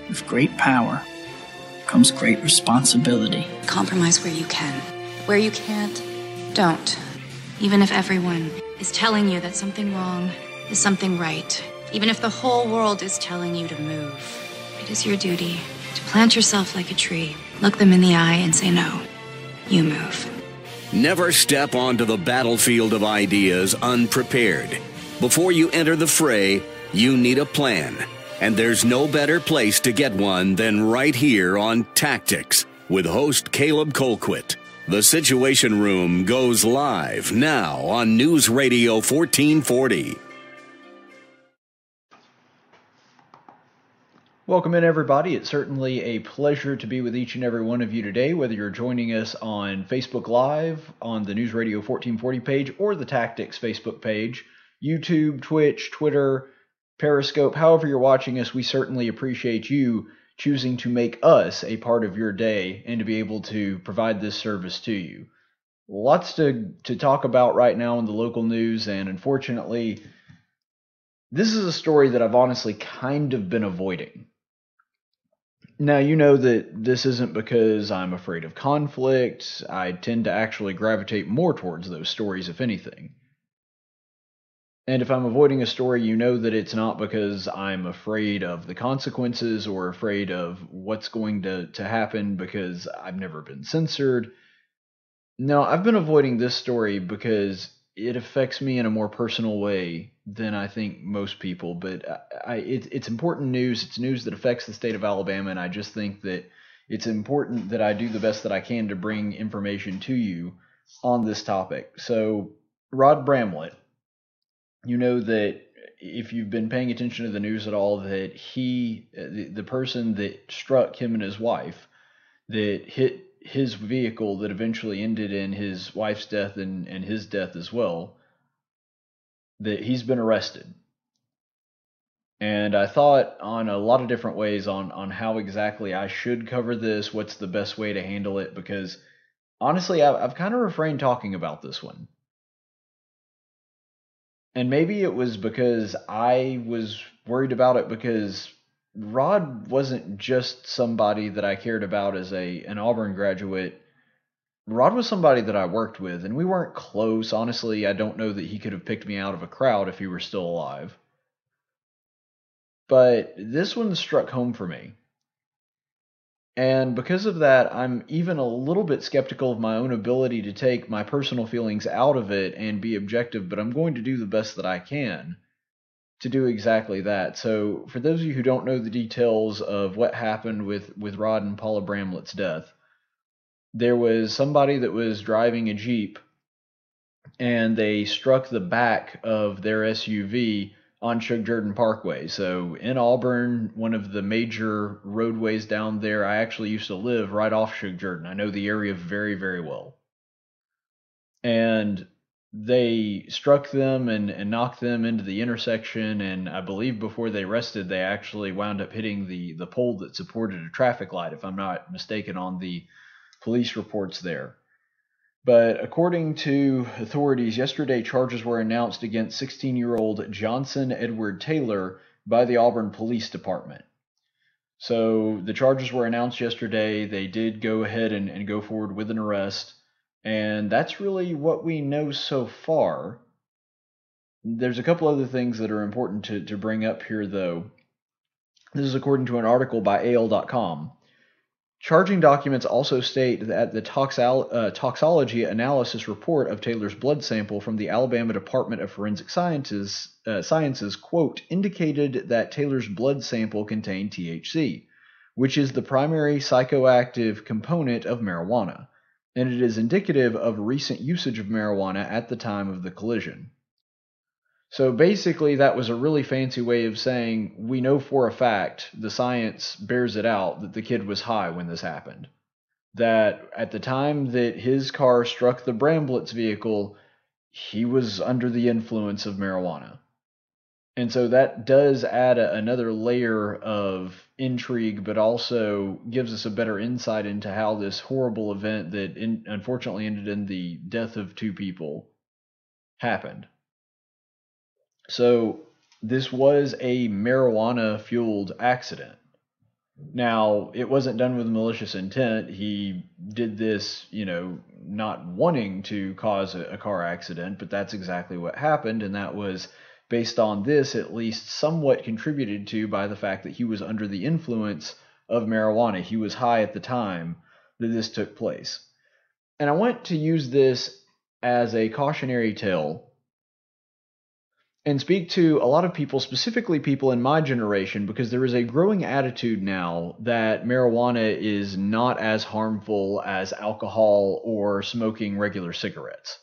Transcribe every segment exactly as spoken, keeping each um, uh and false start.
With great power comes great responsibility. Compromise where you can. Where you can't, don't. Even if everyone is telling you that something wrong is something right. Even if the whole world is telling you to move. It is your duty to plant yourself like a tree, look them in the eye and say no. You move. Never step onto the battlefield of ideas unprepared. Before you enter the fray, you need a plan. And there's no better place to get one than right here on Tactics with host Caleb Colquitt. The Situation Room goes live now on News Radio fourteen forty. Welcome in, everybody. It's certainly a pleasure to be with each and every one of you today, whether you're joining us on Facebook Live, on the News Radio fourteen forty page, or the Tactics Facebook page, YouTube, Twitch, Twitter, Periscope, however you're watching us. We certainly appreciate you choosing to make us a part of your day and to be able to provide this service to you. Lots to, to talk about right now in the local news, and unfortunately, this is a story that I've honestly kind of been avoiding. Now, you know that this isn't because I'm afraid of conflict. I tend to actually gravitate more towards those stories, if anything. And if I'm avoiding a story, you know that it's not because I'm afraid of the consequences or afraid of what's going to, to happen because I've never been censored. No, I've been avoiding this story because it affects me in a more personal way than I think most people. But I, I, it, it's important news. It's news that affects the state of Alabama, and I just think that it's important that I do the best that I can to bring information to you on this topic. So, Rod Bramlett. You know that if you've been paying attention to the news at all, that he, the, the person that struck him and his wife, that hit his vehicle that eventually ended in his wife's death and, and his death as well, that he's been arrested. And I thought on a lot of different ways on, on how exactly I should cover this, what's the best way to handle it, because honestly, I've, I've kind of refrained talking about this one. And maybe it was because I was worried about it because Rod wasn't just somebody that I cared about as a an Auburn graduate. Rod was somebody that I worked with, and we weren't close. Honestly, I don't know that he could have picked me out of a crowd if he were still alive. But this one struck home for me. And because of that, I'm even a little bit skeptical of my own ability to take my personal feelings out of it and be objective, but I'm going to do the best that I can to do exactly that. So for those of you who don't know the details of what happened with, with Rod and Paula Bramlett's death, there was somebody that was driving a Jeep, and they struck the back of their S U V on Shug Jordan Parkway. So in Auburn, one of the major roadways down there, I actually used to live right off Shug Jordan. I know the area very, very well. And they struck them and, and knocked them into the intersection, and I believe before they rested, they actually wound up hitting the, the pole that supported a traffic light, if I'm not mistaken, on the police reports there. But according to authorities, yesterday charges were announced against sixteen-year-old Johnson Edward Taylor by the Auburn Police Department. So the charges were announced yesterday. They did go ahead and, and go forward with an arrest. And that's really what we know so far. There's a couple other things that are important to, to bring up here, though. This is according to an article by A L dot com. Charging documents also state that the toxol- uh, toxology analysis report of Taylor's blood sample from the Alabama Department of Forensic Sciences, uh, Sciences, quote, indicated that Taylor's blood sample contained T H C, which is the primary psychoactive component of marijuana, and it is indicative of recent usage of marijuana at the time of the collision. So basically, that was a really fancy way of saying we know for a fact, the science bears it out, that the kid was high when this happened. That at the time that his car struck the Bramlett's vehicle, he was under the influence of marijuana. And so that does add a, another layer of intrigue, but also gives us a better insight into how this horrible event that in, unfortunately ended in the death of two people happened. So this was a marijuana-fueled accident. Now, it wasn't done with malicious intent. He did this, you know, not wanting to cause a, a car accident, but that's exactly what happened, and that was based on this, at least somewhat contributed to by the fact that he was under the influence of marijuana. He was high at the time that this took place. And I want to use this as a cautionary tale and speak to a lot of people, specifically people in my generation, because there is a growing attitude now that marijuana is not as harmful as alcohol or smoking regular cigarettes.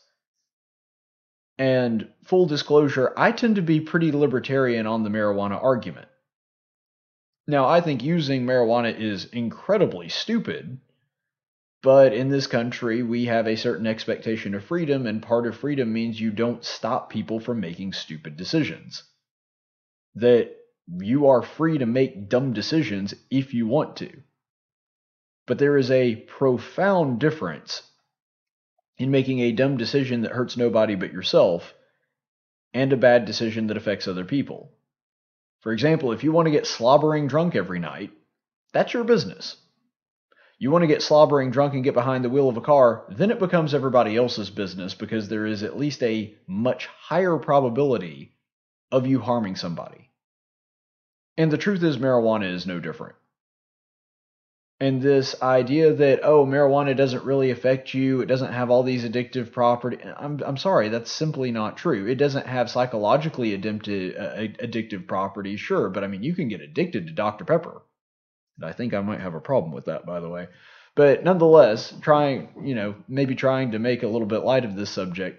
And full disclosure, I tend to be pretty libertarian on the marijuana argument. Now, I think using marijuana is incredibly stupid, but in this country, we have a certain expectation of freedom, and part of freedom means you don't stop people from making stupid decisions. That you are free to make dumb decisions if you want to. But there is a profound difference in making a dumb decision that hurts nobody but yourself and a bad decision that affects other people. For example, if you want to get slobbering drunk every night, that's your business. You want to get slobbering drunk and get behind the wheel of a car, then it becomes everybody else's business because there is at least a much higher probability of you harming somebody. And the truth is, marijuana is no different. And this idea that, oh, marijuana doesn't really affect you, it doesn't have all these addictive properties, I'm, I'm sorry, that's simply not true. It doesn't have psychologically addictive, uh, addictive properties, sure, but I mean, you can get addicted to Doctor Pepper. I think I might have a problem with that, by the way. But nonetheless, trying, you know, maybe trying to make a little bit light of this subject.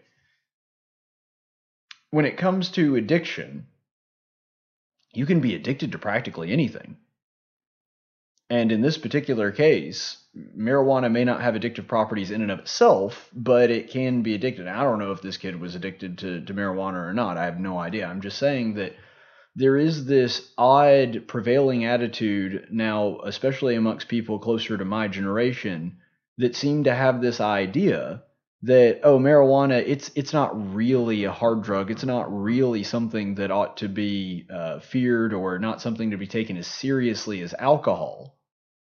When it comes to addiction, you can be addicted to practically anything. And in this particular case, marijuana may not have addictive properties in and of itself, but it can be addicted. I don't know if this kid was addicted to, to marijuana or not. I have no idea. I'm just saying that there is this odd prevailing attitude now, especially amongst people closer to my generation, that seem to have this idea that, oh, marijuana, it's it's not really a hard drug. It's not really something that ought to be uh, feared or not something to be taken as seriously as alcohol.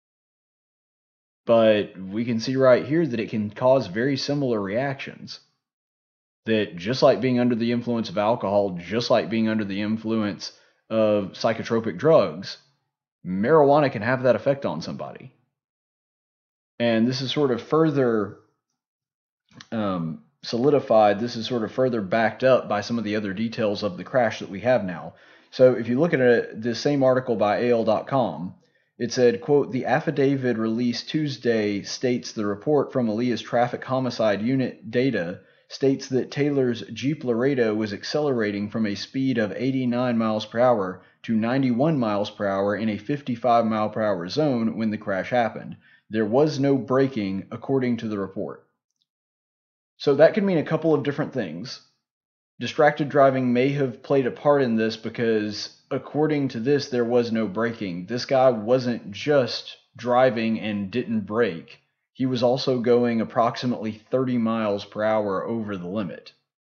But we can see right here that it can cause very similar reactions. That just like being under the influence of alcohol, just like being under the influence of psychotropic drugs, marijuana can have that effect on somebody. And this is sort of further um, solidified, this is sort of further backed up by some of the other details of the crash that we have now. So if you look at it, this same article by A L dot com, it said, quote, the affidavit released Tuesday states the report from Aaliyah's traffic homicide unit data states that Taylor's Jeep Laredo was accelerating from a speed of eighty-nine miles per hour to ninety-one miles per hour in a fifty-five mile per hour zone when the crash happened. There was no braking, according to the report. So that could mean a couple of different things. Distracted driving may have played a part in this because, according to this, there was no braking. This guy wasn't just driving and didn't brake. He was also going approximately thirty miles per hour over the limit.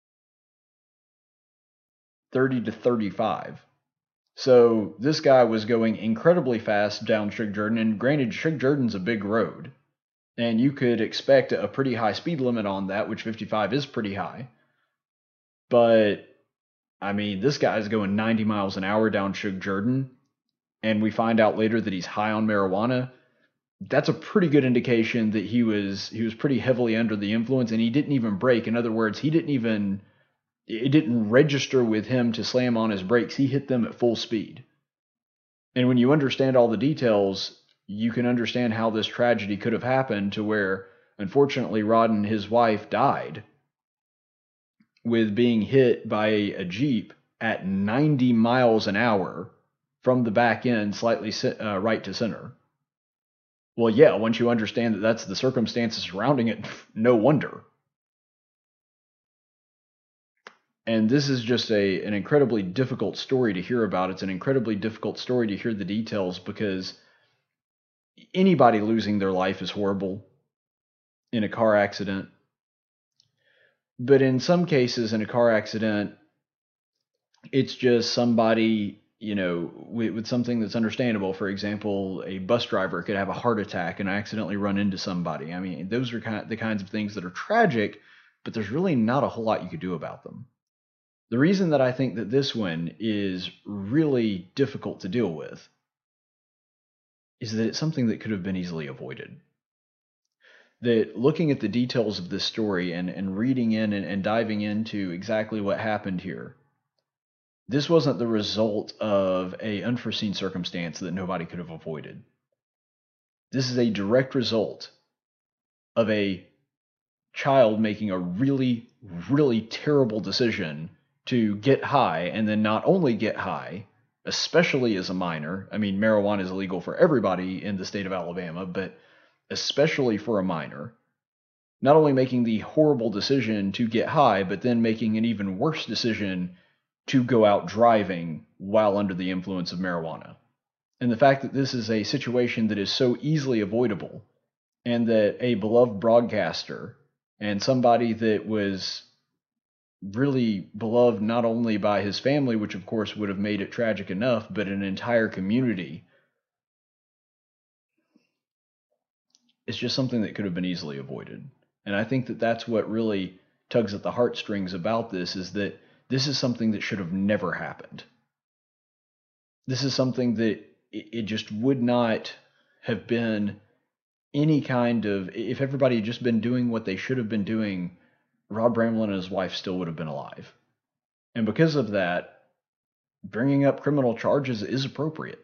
thirty to thirty-five. So this guy was going incredibly fast down Shug Jordan, and granted, Shug Jordan's a big road, and you could expect a pretty high speed limit on that, which fifty-five is pretty high. But, I mean, this guy's going ninety miles an hour down Shug Jordan, and we find out later that he's high on marijuana. That's a pretty good indication that he was he was pretty heavily under the influence, and he didn't even brake. In other words, he didn't even it didn't register with him to slam on his brakes. He hit them at full speed. And when you understand all the details, you can understand how this tragedy could have happened to where, unfortunately, Rod and his wife died with being hit by a Jeep at ninety miles an hour from the back end, slightly uh, right to center. Well, yeah, once you understand that that's the circumstances surrounding it, no wonder. And this is just a an incredibly difficult story to hear about. It's an incredibly difficult story to hear the details because anybody losing their life is horrible in a car accident. But in some cases in a car accident, it's just somebody you know, with, with something that's understandable. For example, a bus driver could have a heart attack and accidentally run into somebody. I mean, those are kind of the kinds of things that are tragic, but there's really not a whole lot you could do about them. The reason that I think that this one is really difficult to deal with is that it's something that could have been easily avoided. That looking at the details of this story and, and reading in and, and diving into exactly what happened here, this wasn't the result of an unforeseen circumstance that nobody could have avoided. This is a direct result of a child making a really, really terrible decision to get high, and then not only get high, especially as a minor. I mean, marijuana is illegal for everybody in the state of Alabama, but especially for a minor. Not only making the horrible decision to get high, but then making an even worse decision to go out driving while under the influence of marijuana. And the fact that this is a situation that is so easily avoidable, and that a beloved broadcaster and somebody that was really beloved not only by his family, which of course would have made it tragic enough, but an entire community, it's just something that could have been easily avoided. And I think that that's what really tugs at the heartstrings about this, is that this is something that should have never happened. This is something that it just would not have been any kind of, if everybody had just been doing what they should have been doing, Rod Bramlin and his wife still would have been alive. And because of that, bringing up criminal charges is appropriate.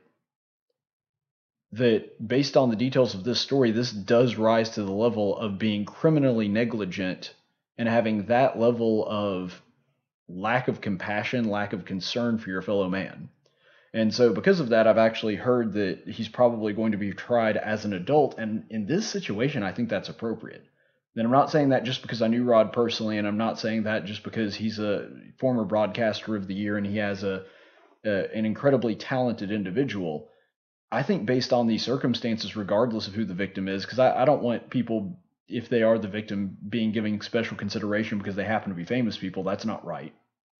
That based on the details of this story, this does rise to the level of being criminally negligent and having that level of lack of compassion, lack of concern for your fellow man. And so because of that, I've actually heard that he's probably going to be tried as an adult. And in this situation, I think that's appropriate. And I'm not saying that just because I knew Rod personally, and I'm not saying that just because he's a former broadcaster of the year and he has a, a an incredibly talented individual. I think based on these circumstances, regardless of who the victim is, because I, I don't want people, if they are the victim, being given special consideration because they happen to be famous people. That's not right.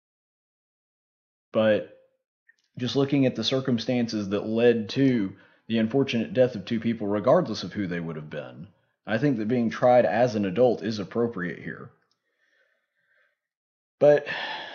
But just looking at the circumstances that led to the unfortunate death of two people, regardless of who they would have been, I think that being tried as an adult is appropriate here. But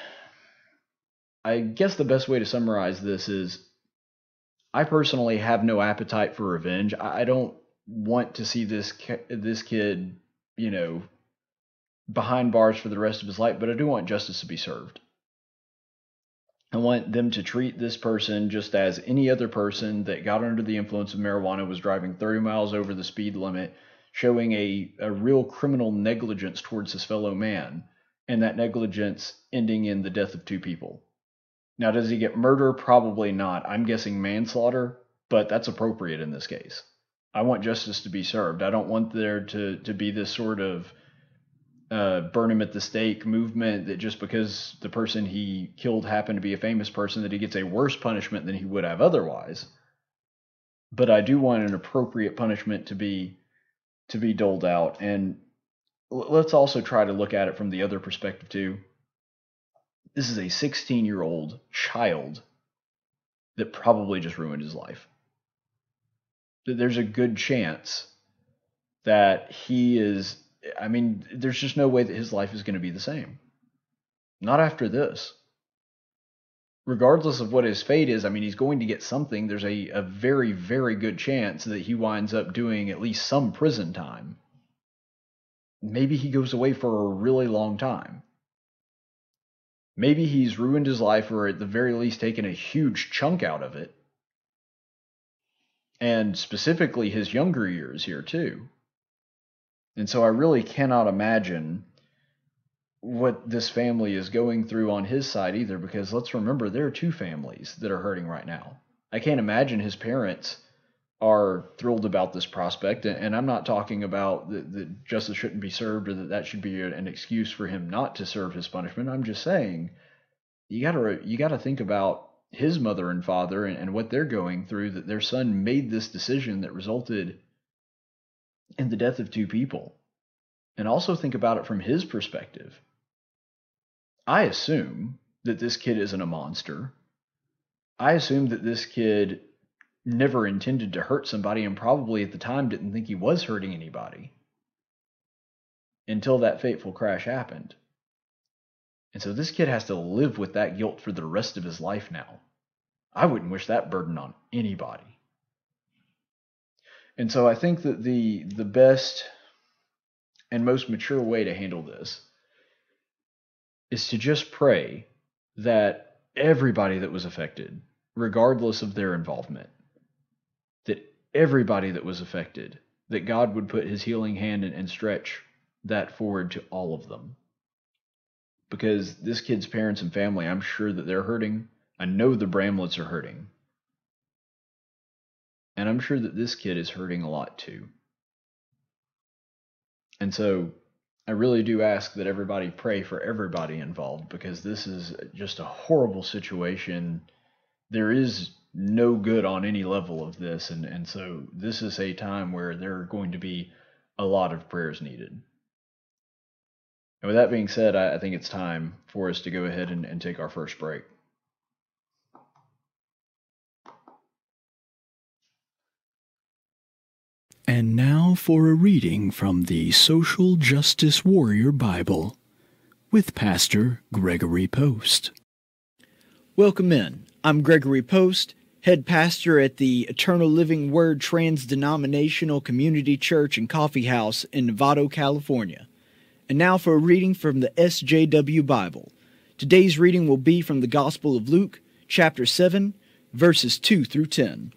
I guess the best way to summarize this is, I personally have no appetite for revenge. I don't want to see this this kid, you know, behind bars for the rest of his life, but I do want justice to be served. I want them to treat this person just as any other person that got under the influence of marijuana, was driving thirty miles over the speed limit, showing a, a real criminal negligence towards his fellow man, and that negligence ending in the death of two people. Now, does he get murder? Probably not. I'm guessing manslaughter, but that's appropriate in this case. I want justice to be served. I don't want there to, to be this sort of uh, burn him at the stake movement that just because the person he killed happened to be a famous person, that he gets a worse punishment than he would have otherwise. But I do want an appropriate punishment to be to be doled out. And let's also try to look at it from the other perspective too. This is a sixteen-year-old child that probably just ruined his life. There's a good chance that he is, I mean, there's just no way that his life is going to be the same. Not after this. Regardless of what his fate is, I mean, he's going to get something. There's a, a very, very good chance that he winds up doing at least some prison time. Maybe he goes away for a really long time. Maybe he's ruined his life, or at the very least taken a huge chunk out of it. And specifically his younger years here too. And so I really cannot imagine what this family is going through on his side either, because let's remember, there are two families that are hurting right now. I can't imagine his parents are thrilled about this prospect, and I'm not talking about that, that justice shouldn't be served or that that should be an excuse for him not to serve his punishment. I'm just saying, you gotta you gotta think about his mother and father and, and what they're going through, that their son made this decision that resulted in the death of two people. And also think about it from his perspective. I assume that this kid isn't a monster. I assumed that this kid never intended to hurt somebody and probably at the time didn't think he was hurting anybody until that fateful crash happened. And so this kid has to live with that guilt for the rest of his life now. I wouldn't wish that burden on anybody. And so I think that the the best and most mature way to handle this is to just pray that everybody that was affected, regardless of their involvement, that everybody that was affected, that God would put his healing hand and, and stretch that forward to all of them. Because this kid's parents and family, I'm sure that they're hurting. I know the Bramletts are hurting. And I'm sure that this kid is hurting a lot too. And so I really do ask that everybody pray for everybody involved, because this is just a horrible situation. There is no good on any level of this. And, and so this is a time where there are going to be a lot of prayers needed. And with that being said, I, I think it's time for us to go ahead and, and take our first break. And now for a reading from the Social Justice Warrior Bible with Pastor Gregory Post. Welcome in. I'm Gregory Post, head pastor at the Eternal Living Word Trans-Denominational Community Church and Coffee House in Novato, California. And now for a reading from the S J W Bible. Today's reading will be from the Gospel of Luke, chapter seven, verses two through ten.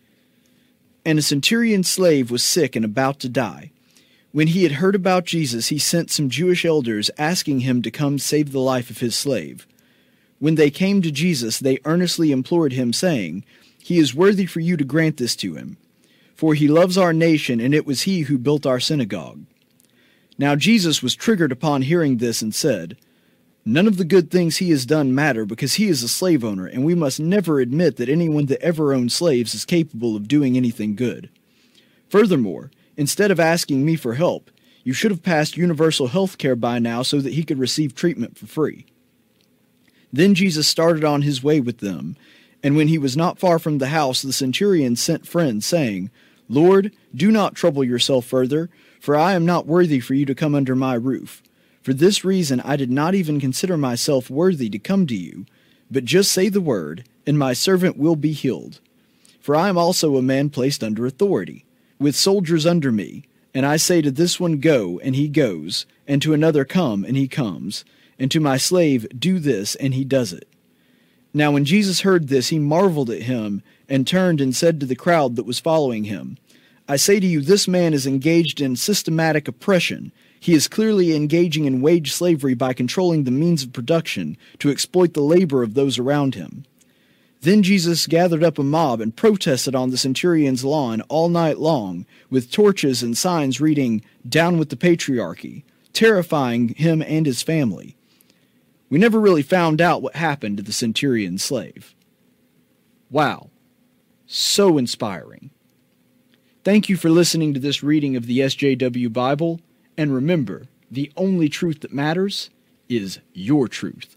And a centurion's slave was sick and about to die. When he had heard about Jesus, he sent some Jewish elders asking him to come save the life of his slave. When they came to Jesus, they earnestly implored him, saying, "He is worthy for you to grant this to him, for he loves our nation, and it was he who built our synagogue." Now Jesus was triggered upon hearing this and said, "None of the good things he has done matter, because he is a slave owner, and we must never admit that anyone that ever owned slaves is capable of doing anything good. Furthermore, instead of asking me for help, you should have passed universal health care by now so that he could receive treatment for free." Then Jesus started on his way with them, and when he was not far from the house, the centurion sent friends, saying, "Lord, do not trouble yourself further, for I am not worthy for you to come under my roof. For this reason I did not even consider myself worthy to come to you, but just say the word, and my servant will be healed. For I am also a man placed under authority, with soldiers under me, and I say to this one, go, and he goes, and to another, come, and he comes, and to my slave, do this, and he does it." Now when Jesus heard this, he marveled at him, and turned and said to the crowd that was following him, "I say to you, this man is engaged in systematic oppression. He is clearly engaging in wage slavery by controlling the means of production to exploit the labor of those around him." Then Jesus gathered up a mob and protested on the centurion's lawn all night long, with torches and signs reading, "Down with the patriarchy," terrifying him and his family. We never really found out what happened to the centurion's slave. Wow. So inspiring. Thank you for listening to this reading of the S J W Bible, and remember, the only truth that matters is your truth.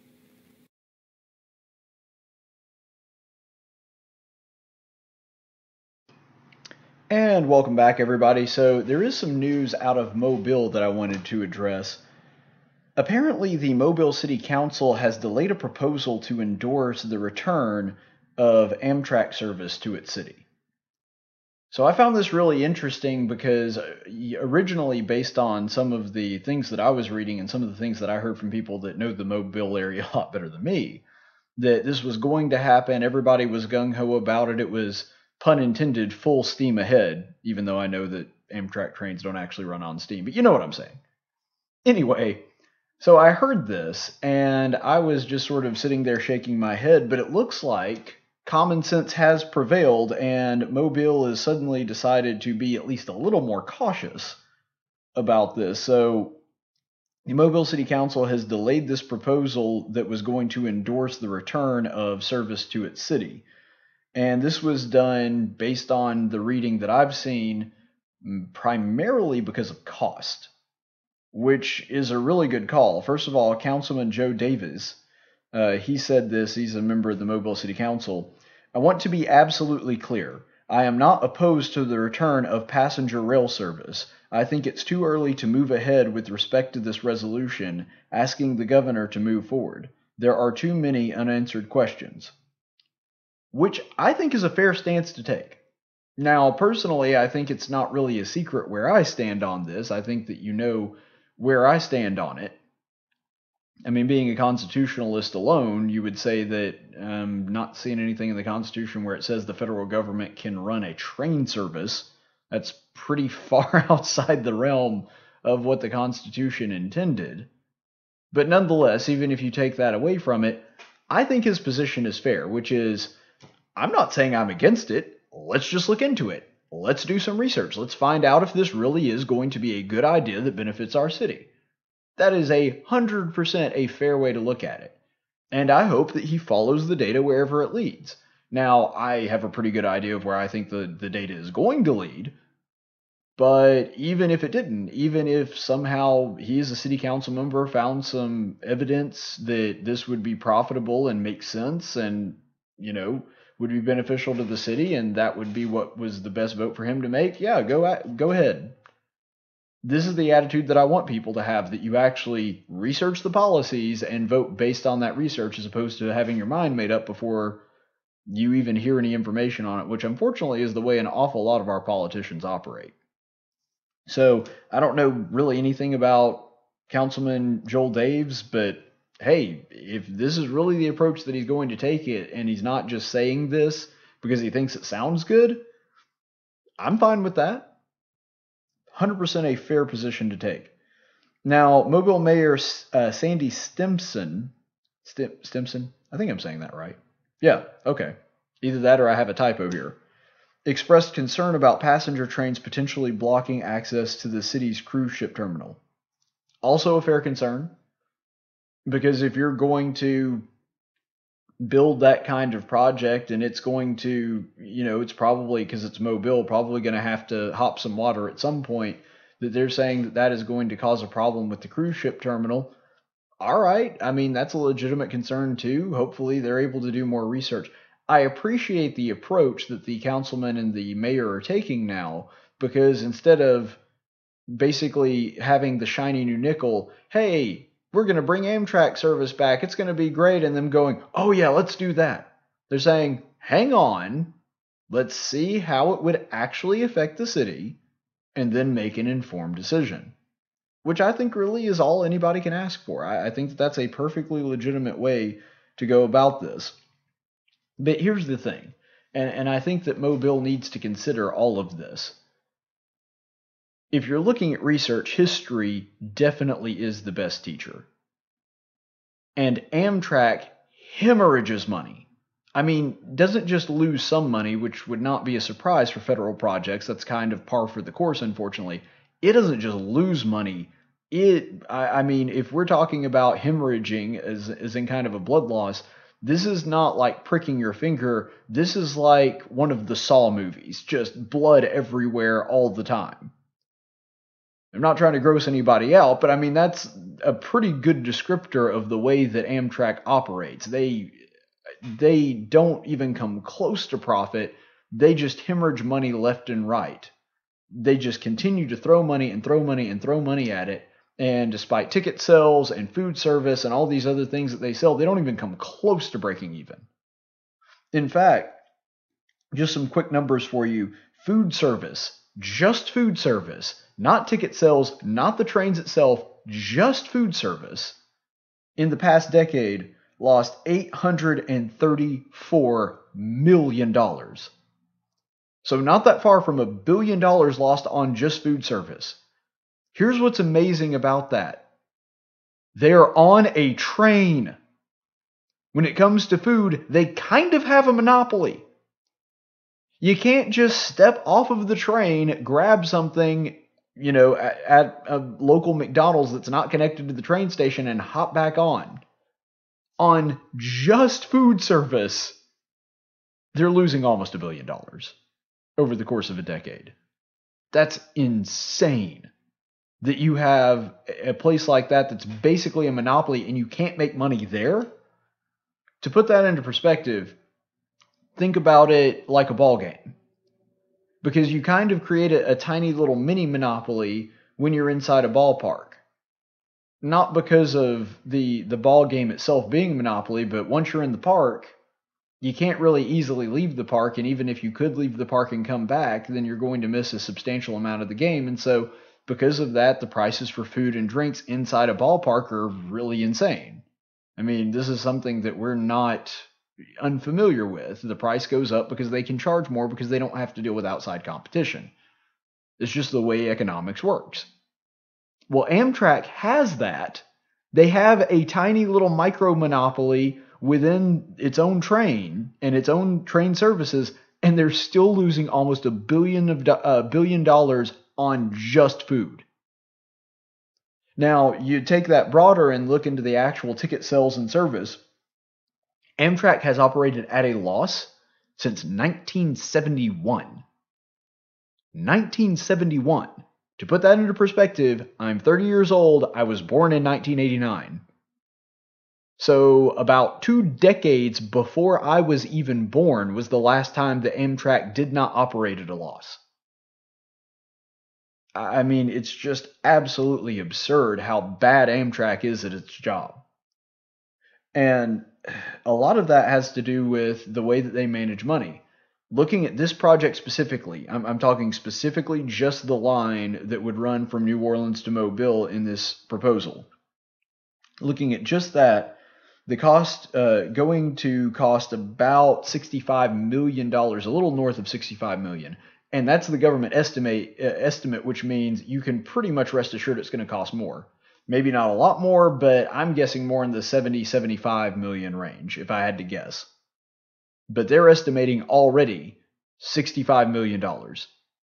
And welcome back, everybody. So there is some news out of Mobile that I wanted to address. Apparently, the Mobile City Council has delayed a proposal to endorse the return of Amtrak service to its city. So I found this really interesting because originally, based on some of the things that I was reading and some of the things that I heard from people that know the Mobile area a lot better than me, that this was going to happen. Everybody was gung-ho about it. It was, pun intended, full steam ahead, even though I know that Amtrak trains don't actually run on steam. But you know what I'm saying. Anyway, so I heard this, and I was just sort of sitting there shaking my head, but it looks like common sense has prevailed, and Mobile has suddenly decided to be at least a little more cautious about this. So the Mobile City Council has delayed this proposal that was going to endorse the return of service to its city. And this was done based on the reading that I've seen, primarily because of cost, which is a really good call. First of all, Councilman Joe Davis Uh, he said this, he's a member of the Mobile City Council. I want to be absolutely clear. I am not opposed to the return of passenger rail service. I think it's too early to move ahead with respect to this resolution, asking the governor to move forward. There are too many unanswered questions. Which I think is a fair stance to take. Now, personally, I think it's not really a secret where I stand on this. I think that you know where I stand on it. I mean, being a constitutionalist alone, you would say that um, not seeing anything in the Constitution where it says the federal government can run a train service. That's pretty far outside the realm of what the Constitution intended. But nonetheless, even if you take that away from it, I think his position is fair, which is, I'm not saying I'm against it. Let's just look into it. Let's do some research. Let's find out if this really is going to be a good idea that benefits our city. That is a hundred percent a fair way to look at it. And I hope that he follows the data wherever it leads. Now, I have a pretty good idea of where I think the, the data is going to lead. But even if it didn't, even if somehow he as a city council member found some evidence that this would be profitable and make sense and, you know, would be beneficial to the city and that would be what was the best vote for him to make, yeah, go at, go ahead. This is the attitude that I want people to have, that you actually research the policies and vote based on that research as opposed to having your mind made up before you even hear any information on it, which unfortunately is the way an awful lot of our politicians operate. So I don't know really anything about Councilman Joel Daves, but hey, if this is really the approach that he's going to take it and he's not just saying this because he thinks it sounds good, I'm fine with that. one hundred percent a fair position to take. Now, Mobile Mayor uh, Sandy Stimpson, Stim, Stimpson, I think I'm saying that right. Yeah, okay. Either that or I have a typo here. Expressed concern about passenger trains potentially blocking access to the city's cruise ship terminal. Also a fair concern, because if you're going to build that kind of project and it's going to, you know, it's probably, because it's Mobile, probably going to have to hop some water at some point, that they're saying that that is going to cause a problem with the cruise ship terminal. All right. I mean, that's a legitimate concern too. Hopefully they're able to do more research. I appreciate the approach that the councilman and the mayor are taking now, because instead of basically having the shiny new nickel, hey, we're going to bring Amtrak service back, it's going to be great, and them going, oh yeah, let's do that. They're saying, hang on, let's see how it would actually affect the city, and then make an informed decision. Which I think really is all anybody can ask for. I, I think that that's a perfectly legitimate way to go about this. But here's the thing, and, and I think that Mobile needs to consider all of this. If you're looking at research, history definitely is the best teacher. And Amtrak hemorrhages money. I mean, doesn't just lose some money, which would not be a surprise for federal projects. That's kind of par for the course, unfortunately. It doesn't just lose money. It, I, I mean, if we're talking about hemorrhaging as, as in kind of a blood loss, this is not like pricking your finger. This is like one of the Saw movies, just blood everywhere all the time. I'm not trying to gross anybody out, but I mean, that's a pretty good descriptor of the way that Amtrak operates. They, they don't even come close to profit. They just hemorrhage money left and right. They just continue to throw money and throw money and throw money at it. And despite ticket sales and food service and all these other things that they sell, they don't even come close to breaking even. In fact, just some quick numbers for you. Food service, just food service, not ticket sales, not the trains itself, just food service, in the past decade lost eight hundred thirty-four million dollars. So not that far from a billion dollars lost on just food service. Here's what's amazing about that. They're on a train. When it comes to food, they kind of have a monopoly. You can't just step off of the train, grab something, you know, at, at a local McDonald's that's not connected to the train station and hop back on. On just food service, they're losing almost a billion dollars over the course of a decade. That's insane. That you have a place like that that's basically a monopoly and you can't make money there? To put that into perspective, think about it like a ball game. Because you kind of create a, a tiny little mini monopoly when you're inside a ballpark. Not because of the, the ball game itself being a monopoly, but once you're in the park, you can't really easily leave the park, and even if you could leave the park and come back, then you're going to miss a substantial amount of the game. And so, because of that, the prices for food and drinks inside a ballpark are really insane. I mean, this is something that we're not unfamiliar with. The price goes up because they can charge more because they don't have to deal with outside competition. It's just the way economics works. Well, Amtrak has that. They have a tiny little micro monopoly within its own train and its own train services, and they're still losing almost a billion of a uh, billion dollars on just food. Now, you take that broader and look into the actual ticket sales and service. Amtrak has operated at a loss since nineteen seventy-one. nineteen seventy-one. To put that into perspective, I'm thirty years old. I was born in nineteen eighty-nine. So about two decades before I was even born was the last time that Amtrak did not operate at a loss. I mean, it's just absolutely absurd how bad Amtrak is at its job. And a lot of that has to do with the way that they manage money. Looking at this project specifically, I'm, I'm talking specifically just the line that would run from New Orleans to Mobile in this proposal. Looking at just that, the cost uh, going to cost about sixty-five million dollars, a little north of sixty-five million dollars. And that's the government estimate, uh, estimate, which means you can pretty much rest assured it's going to cost more. Maybe not a lot more, but I'm guessing more in the seventy, seventy-five million range, if I had to guess. But they're estimating already sixty-five million dollars.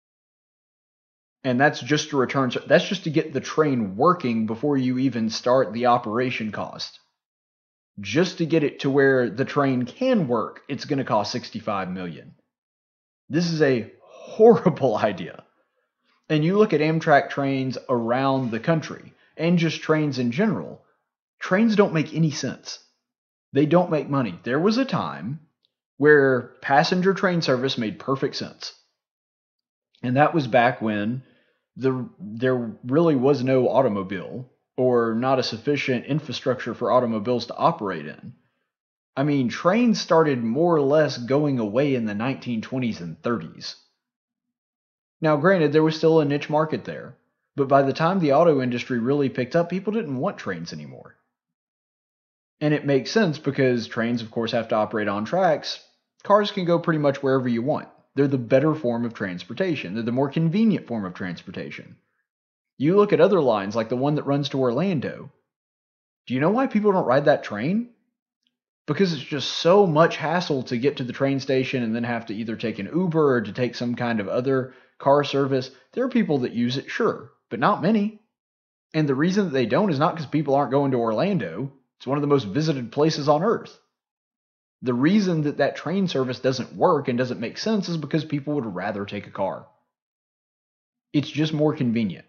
And that's just to return, that's just to get the train working before you even start the operation cost. Just to get it to where the train can work, it's going to cost sixty-five million dollars. This is a horrible idea. And you look at Amtrak trains around the country, and just trains in general, trains don't make any sense. They don't make money. There was a time where passenger train service made perfect sense. And that was back when the, there really was no automobile, or not a sufficient infrastructure for automobiles to operate in. I mean, trains started more or less going away in the nineteen twenties and thirties. Now, granted, there was still a niche market there, but by the time the auto industry really picked up, people didn't want trains anymore. And it makes sense because trains, of course, have to operate on tracks. Cars can go pretty much wherever you want. They're the better form of transportation. They're the more convenient form of transportation. You look at other lines like the one that runs to Orlando. Do you know why people don't ride that train? Because it's just so much hassle to get to the train station and then have to either take an Uber or to take some kind of other car service. There are people that use it, sure, but not many. And the reason that they don't is not because people aren't going to Orlando. It's one of the most visited places on earth. The reason that that train service doesn't work and doesn't make sense is because people would rather take a car. It's just more convenient.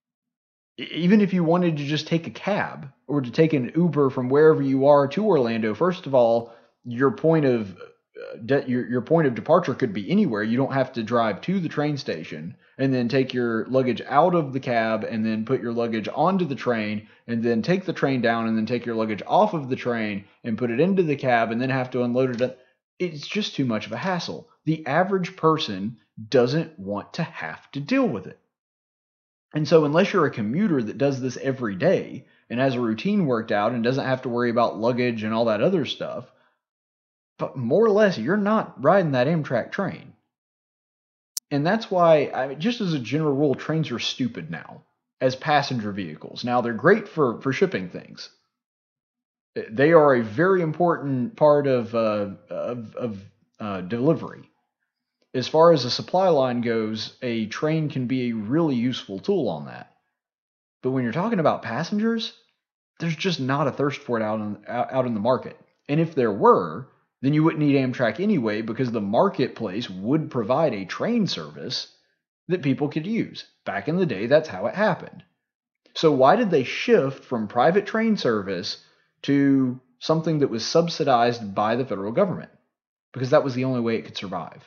Even if you wanted to just take a cab or to take an Uber from wherever you are to Orlando, first of all, your point of uh, de- your your point of departure could be anywhere. You don't have to drive to the train station and then take your luggage out of the cab and then put your luggage onto the train and then take the train down and then take your luggage off of the train and put it into the cab and then have to unload it. It's just too much of a hassle. The average person doesn't want to have to deal with it. And so unless you're a commuter that does this every day and has a routine worked out and doesn't have to worry about luggage and all that other stuff, but more or less, you're not riding that Amtrak train. And that's why, I mean, just as a general rule, trains are stupid now as passenger vehicles. Now, they're great for, for shipping things. They are a very important part of, uh, of, of uh, delivery. As far as the supply line goes, a train can be a really useful tool on that. But when you're talking about passengers, there's just not a thirst for it out in, out in the market. And if there were, then you wouldn't need Amtrak anyway, because the marketplace would provide a train service that people could use. Back in the day, that's how it happened. So why did they shift from private train service to something that was subsidized by the federal government, because that was the only way it could survive.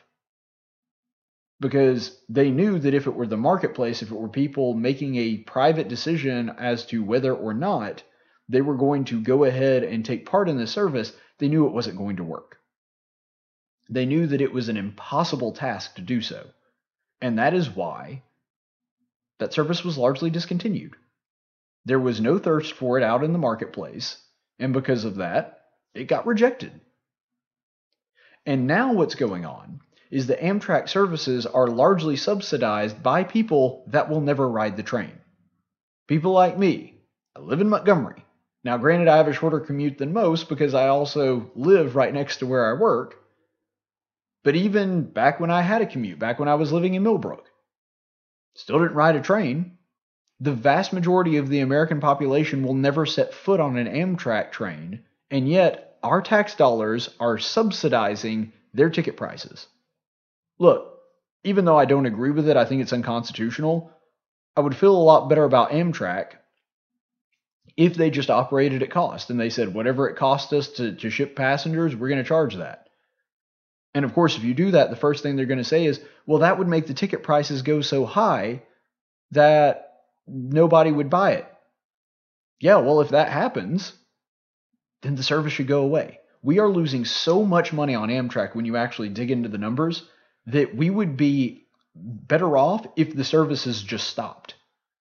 Because they knew that if it were the marketplace, if it were people making a private decision as to whether or not they were going to go ahead and take part in the service, they knew it wasn't going to work. They knew that it was an impossible task to do so. And that is why that service was largely discontinued. There was no thirst for it out in the marketplace, and because of that, it got rejected. And now what's going on is that Amtrak services are largely subsidized by people that will never ride the train. People like me. I live in Montgomery. Now, granted, I have a shorter commute than most because I also live right next to where I work. But even back when I had a commute, back when I was living in Millbrook, still didn't ride a train. The vast majority of the American population will never set foot on an Amtrak train, and yet our tax dollars are subsidizing their ticket prices. Look, even though I don't agree with it, I think it's unconstitutional, I would feel a lot better about Amtrak if they just operated at cost and they said, whatever it costs us to, to ship passengers, we're going to charge that. And of course, if you do that, the first thing they're going to say is, well, that would make the ticket prices go so high that nobody would buy it. Yeah, well, if that happens, then the service should go away. We are losing so much money on Amtrak when you actually dig into the numbers that we would be better off if the services just stopped.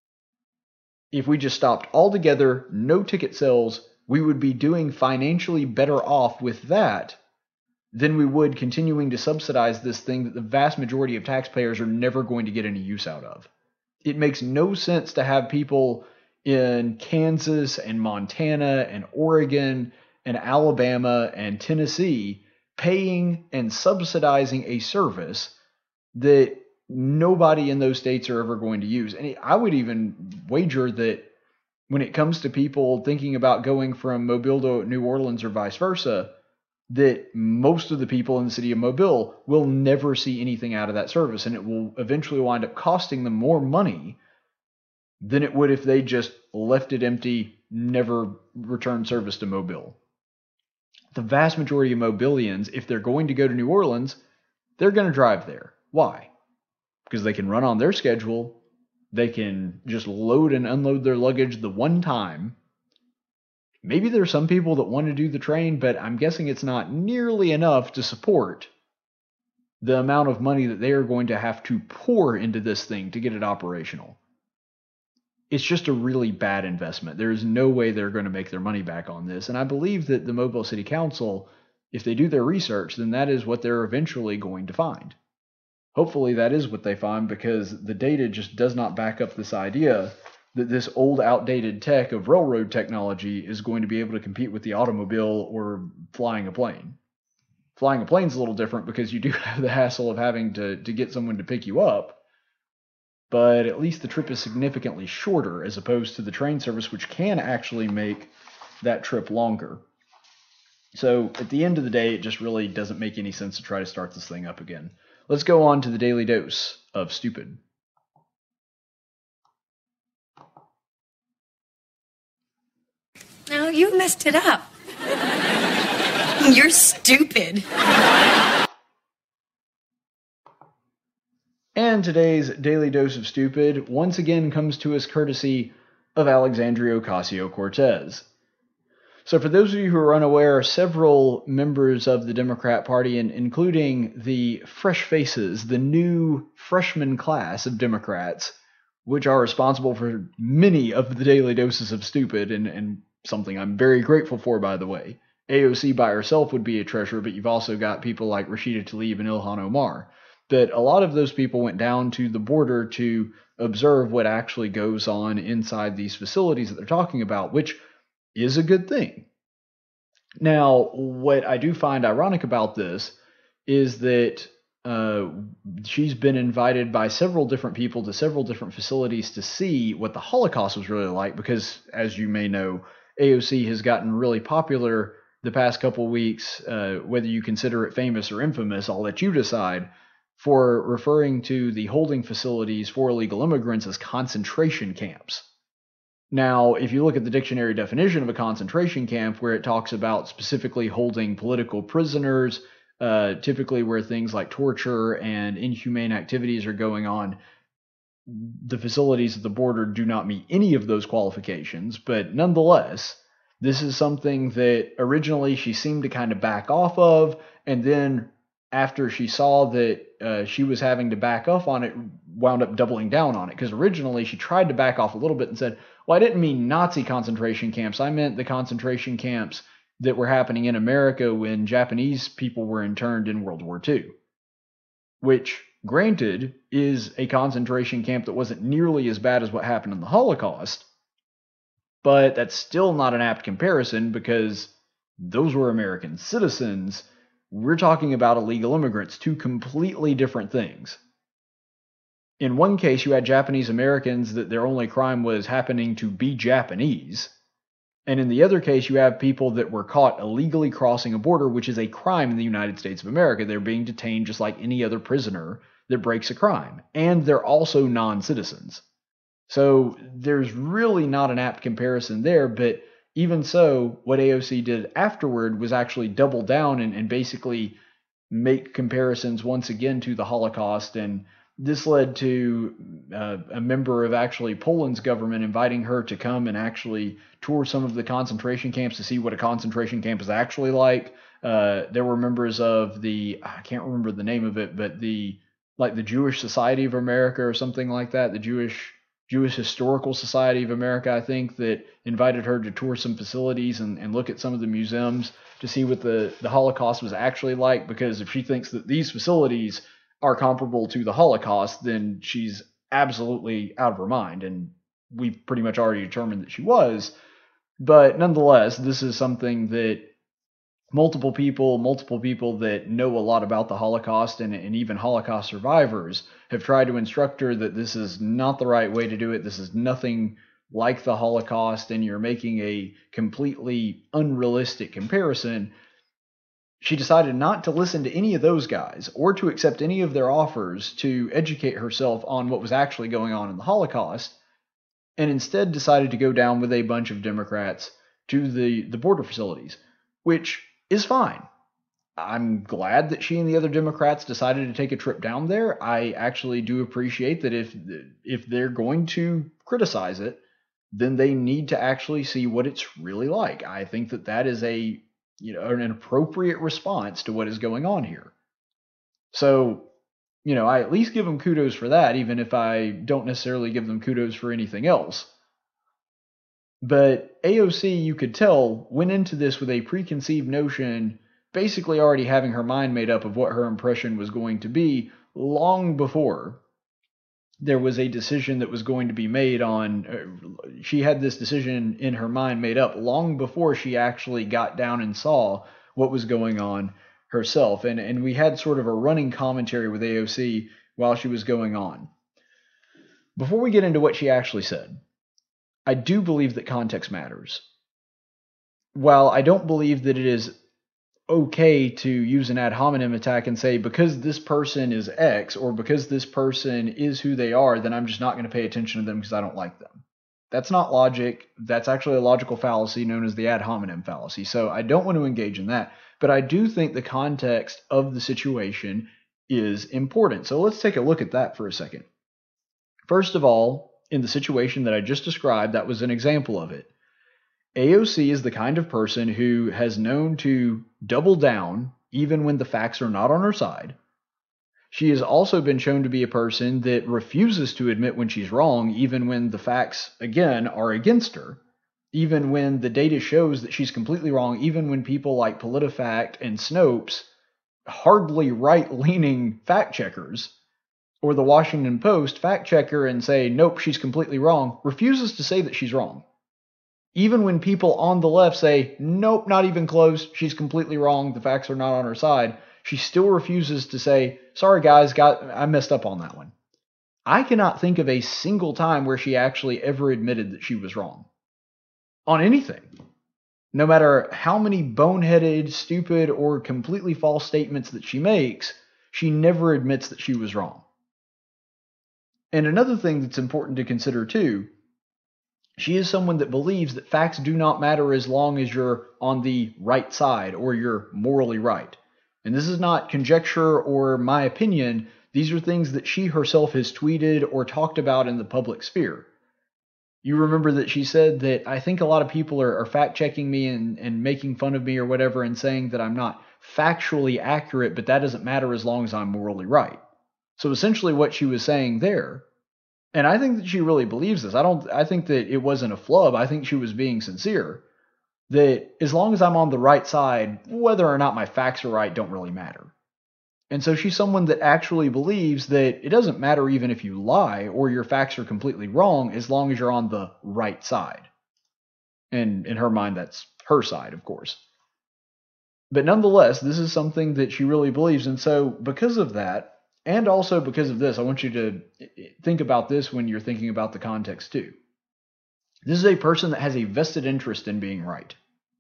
If we just stopped altogether, no ticket sales, we would be doing financially better off with that than we would continuing to subsidize this thing that the vast majority of taxpayers are never going to get any use out of. It makes no sense to have people in Kansas and Montana and Oregon and Alabama and Tennessee paying and subsidizing a service that nobody in those states are ever going to use. And I would even wager that when it comes to people thinking about going from Mobile to New Orleans or vice versa, that most of the people in the city of Mobile will never see anything out of that service, and it will eventually wind up costing them more money than it would if they just left it empty, never returned service to Mobile. The vast majority of Mobilians, if they're going to go to New Orleans, they're going to drive there. Why? Because they can run on their schedule, they can just load and unload their luggage the one time. Maybe there's some people that want to do the train, but I'm guessing it's not nearly enough to support the amount of money that they are going to have to pour into this thing to get it operational. It's just a really bad investment. There's no way they're going to make their money back on this. And I believe that the Mobile City Council, if they do their research, then that is what they're eventually going to find. Hopefully that is what they find, because the data just does not back up this idea that this old, outdated tech of railroad technology is going to be able to compete with the automobile or flying a plane. Flying a plane is a little different because you do have the hassle of having to, to get someone to pick you up, but at least the trip is significantly shorter as opposed to the train service, which can actually make that trip longer. So at the end of the day, it just really doesn't make any sense to try to start this thing up again. Let's go on to the daily dose of stupid. No, you messed it up. You're stupid. And today's Daily Dose of Stupid once again comes to us courtesy of Alexandria Ocasio-Cortez. So for those of you who are unaware, several members of the Democrat Party, and including the fresh faces, the new freshman class of Democrats, which are responsible for many of the Daily Doses of Stupid, and, and something I'm very grateful for, by the way. A O C by herself would be a treasure, but you've also got people like Rashida Tlaib and Ilhan Omar. That a lot of those people went down to the border to observe what actually goes on inside these facilities that they're talking about, which is a good thing. Now, what I do find ironic about this is that uh, she's been invited by several different people to several different facilities to see what the Holocaust was really like, because, as you may know, A O C has gotten really popular the past couple weeks, uh, whether you consider it famous or infamous, I'll let you decide, for referring to the holding facilities for illegal immigrants as concentration camps. Now, if you look at the dictionary definition of a concentration camp, where it talks about specifically holding political prisoners, uh, typically where things like torture and inhumane activities are going on, the facilities at the border do not meet any of those qualifications. But nonetheless, this is something that originally she seemed to kind of back off of, and then after she saw that uh, she was having to back off on it, wound up doubling down on it. Because originally she tried to back off a little bit and said, well, I didn't mean Nazi concentration camps. I meant the concentration camps that were happening in America when Japanese people were interned in World War Two. Which, granted, is a concentration camp that wasn't nearly as bad as what happened in the Holocaust. But that's still not an apt comparison, because those were American citizens. We're talking about illegal immigrants, two completely different things. In one case, you had Japanese Americans that their only crime was happening to be Japanese. And in the other case, you have people that were caught illegally crossing a border, which is a crime in the United States of America. They're being detained just like any other prisoner that breaks a crime. And they're also non-citizens. So there's really not an apt comparison there, but even so, what A O C did afterward was actually double down and, and basically make comparisons once again to the Holocaust. And this led to uh, a member of actually Poland's government inviting her to come and actually tour some of the concentration camps to see what a concentration camp is actually like. Uh, there were members of the, I can't remember the name of it, but the like the Jewish Society of America or something like that, the Jewish Jewish Historical Society of America, I think, that invited her to tour some facilities and, and look at some of the museums to see what the, the Holocaust was actually like. Because if she thinks that these facilities are comparable to the Holocaust, then she's absolutely out of her mind. And we've pretty much already determined that she was. But nonetheless, this is something that multiple people, multiple people that know a lot about the Holocaust and, and even Holocaust survivors have tried to instruct her that this is not the right way to do it. This is nothing like the Holocaust, and you're making a completely unrealistic comparison. She decided not to listen to any of those guys or to accept any of their offers to educate herself on what was actually going on in the Holocaust, and instead decided to go down with a bunch of Democrats to the, the border facilities, which is fine. I'm glad that she and the other Democrats decided to take a trip down there. I actually do appreciate that if if they're going to criticize it, then they need to actually see what it's really like. I think that that is a, you know, an appropriate response to what is going on here. So, you know, I at least give them kudos for that, even if I don't necessarily give them kudos for anything else. But A O C, you could tell, went into this with a preconceived notion, basically already having her mind made up of what her impression was going to be long before there was a decision that was going to be made on. Uh, she had this decision in her mind made up long before she actually got down and saw what was going on herself. And, and we had sort of a running commentary with A O C while she was going on. Before we get into what she actually said, I do believe that context matters. While I don't believe that it is okay to use an ad hominem attack and say, because this person is X or because this person is who they are, then I'm just not going to pay attention to them because I don't like them. That's not logic. That's actually a logical fallacy known as the ad hominem fallacy. So I don't want to engage in that. But I do think the context of the situation is important. So let's take a look at that for a second. First of all, in the situation that I just described, that was an example of it. A O C is the kind of person who has known to double down even when the facts are not on her side. She has also been shown to be a person that refuses to admit when she's wrong, even when the facts, again, are against her. Even when the data shows that she's completely wrong, even when people like PolitiFact and Snopes, hardly right-leaning fact checkers, or the Washington Post fact checker and say, nope, she's completely wrong, refuses to say that she's wrong. Even when people on the left say, nope, not even close, she's completely wrong, the facts are not on her side, she still refuses to say, sorry guys, got I messed up on that one. I cannot think of a single time where she actually ever admitted that she was wrong. On anything. No matter how many boneheaded, stupid, or completely false statements that she makes, she never admits that she was wrong. And another thing that's important to consider too, She is someone that believes that facts do not matter as long as you're on the right side or you're morally right. And this is not conjecture or my opinion. These are things that she herself has tweeted or talked about in the public sphere. You remember that she said that I think a lot of people are, are fact-checking me and, and making fun of me or whatever and saying that I'm not factually accurate, but that doesn't matter as long as I'm morally right. So essentially what she was saying there, and I think that she really believes this. I don't. I think that it wasn't a flub. I think she was being sincere. That as long as I'm on the right side, whether or not my facts are right don't really matter. And so she's someone that actually believes that it doesn't matter even if you lie or your facts are completely wrong as long as you're on the right side. And in her mind, that's her side, of course. But nonetheless, this is something that she really believes. And so because of that, and also because of this, I want you to think about this when you're thinking about the context too. This is a person that has a vested interest in being right.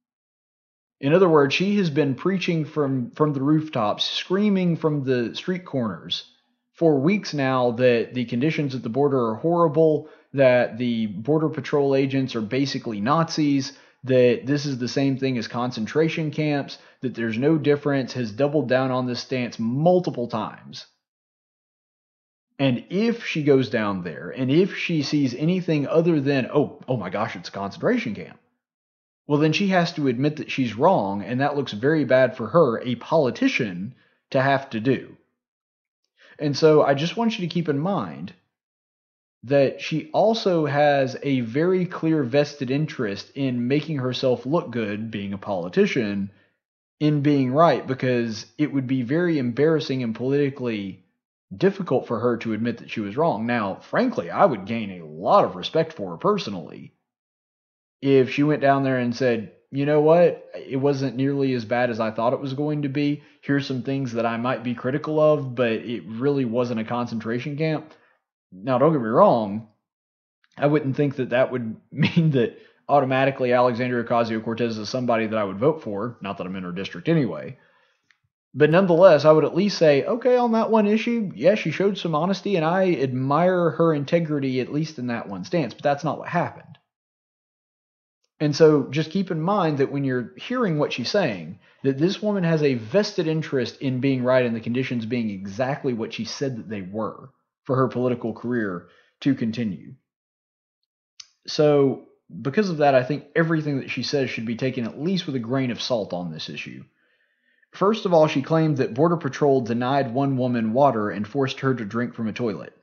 In other words, she has been preaching from, from the rooftops, screaming from the street corners for weeks now that the conditions at the border are horrible, that the Border Patrol agents are basically Nazis, that this is the same thing as concentration camps, that there's no difference, has doubled down on this stance multiple times. And if she goes down there, and if she sees anything other than, oh, oh my gosh, it's a concentration camp, well, then she has to admit that she's wrong, and that looks very bad for her, a politician, to have to do. And so I just want you to keep in mind that she also has a very clear vested interest in making herself look good, being a politician, in being right, because it would be very embarrassing and politically difficult for her to admit that she was wrong. Now, frankly, I would gain a lot of respect for her personally if she went down there and said, you know what, it wasn't nearly as bad as I thought it was going to be. Here's some things that I might be critical of, but it really wasn't a concentration camp. Now, don't get me wrong, I wouldn't think that that would mean that automatically Alexandria Ocasio-Cortez is somebody that I would vote for, not that I'm in her district anyway. But nonetheless, I would at least say, okay, on that one issue, yeah, she showed some honesty, and I admire her integrity, at least in that one stance. But that's not what happened. And so just keep in mind that when you're hearing what she's saying, that this woman has a vested interest in being right and the conditions being exactly what she said that they were for her political career to continue. So because of that, I think everything that she says should be taken at least with a grain of salt on this issue. First of all, she claimed that Border Patrol denied one woman water and forced her to drink from a toilet.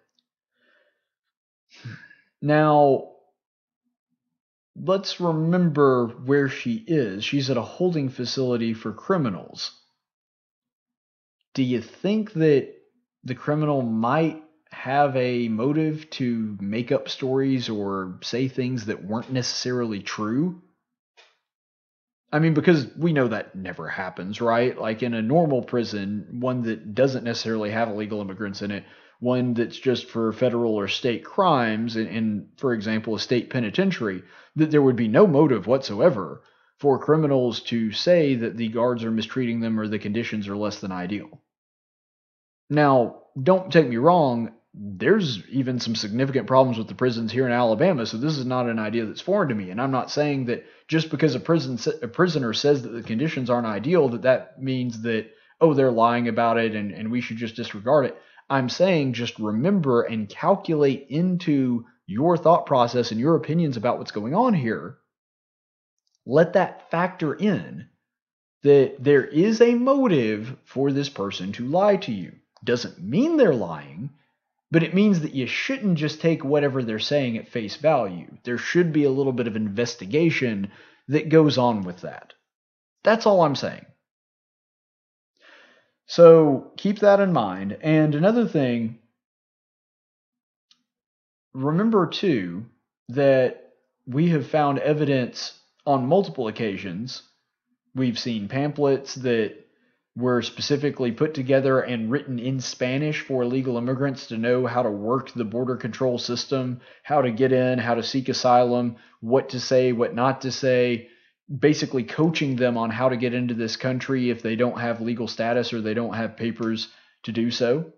Now, let's remember where she is. She's at a holding facility for criminals. Do you think that the criminal might have a motive to make up stories or say things that weren't necessarily true? I mean, because we know that never happens, right? Like in a normal prison, one that doesn't necessarily have illegal immigrants in it, one that's just for federal or state crimes, in, in, for example, a state penitentiary, that there would be no motive whatsoever for criminals to say that the guards are mistreating them or the conditions are less than ideal. Now, don't take me wrong, there's even some significant problems with the prisons here in Alabama, so this is not an idea that's foreign to me. And I'm not saying that just because a prison a prisoner says that the conditions aren't ideal, that that means that, oh, they're lying about it and, and we should just disregard it. I'm saying just remember and calculate into your thought process and your opinions about what's going on here. Let that factor in that there is a motive for this person to lie to you. Doesn't mean they're lying, but it means that you shouldn't just take whatever they're saying at face value. There should be a little bit of investigation that goes on with that. That's all I'm saying. So keep that in mind. And another thing, remember too that we have found evidence on multiple occasions. We've seen pamphlets that were specifically put together and written in Spanish for illegal immigrants to know how to work the border control system, how to get in, how to seek asylum, what to say, what not to say, basically coaching them on how to get into this country if they don't have legal status or they don't have papers to do so.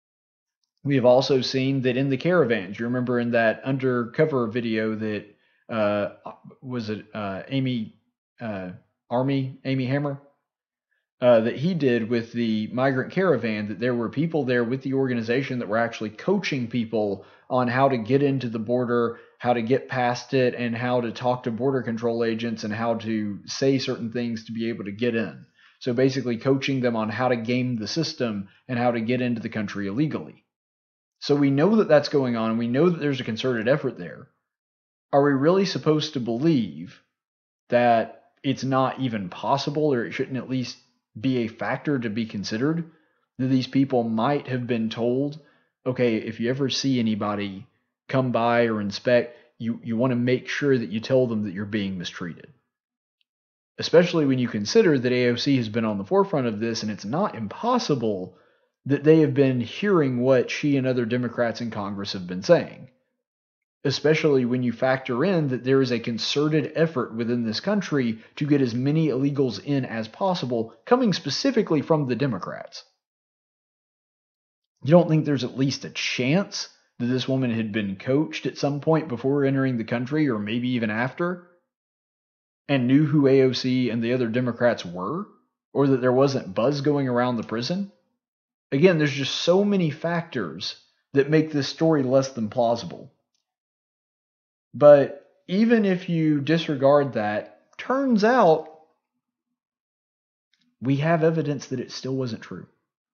We have also seen that in the caravans, you remember in that undercover video that uh, was it uh, Amy uh, Army, Amy Hammer, uh, that he did with the migrant caravan, that there were people there with the organization that were actually coaching people on how to get into the border, how to get past it, and how to talk to border control agents and how to say certain things to be able to get in. So basically coaching them on how to game the system and how to get into the country illegally. So we know that that's going on. We know that there's a concerted effort there. Are we really supposed to believe that it's not even possible, or it shouldn't at least be a factor to be considered, that these people might have been told, okay, if you ever see anybody come by or inspect, you, you want to make sure that you tell them that you're being mistreated? Especially when you consider that A O C has been on the forefront of this, and it's not impossible that they have been hearing what she and other Democrats in Congress have been saying. Especially when you factor in that there is a concerted effort within this country to get as many illegals in as possible, coming specifically from the Democrats. You don't think there's at least a chance that this woman had been coached at some point before entering the country, or maybe even after, and knew who A O C and the other Democrats were, or that there wasn't buzz going around the prison? Again, there's just so many factors that make this story less than plausible. But even if you disregard that, turns out we have evidence that it still wasn't true.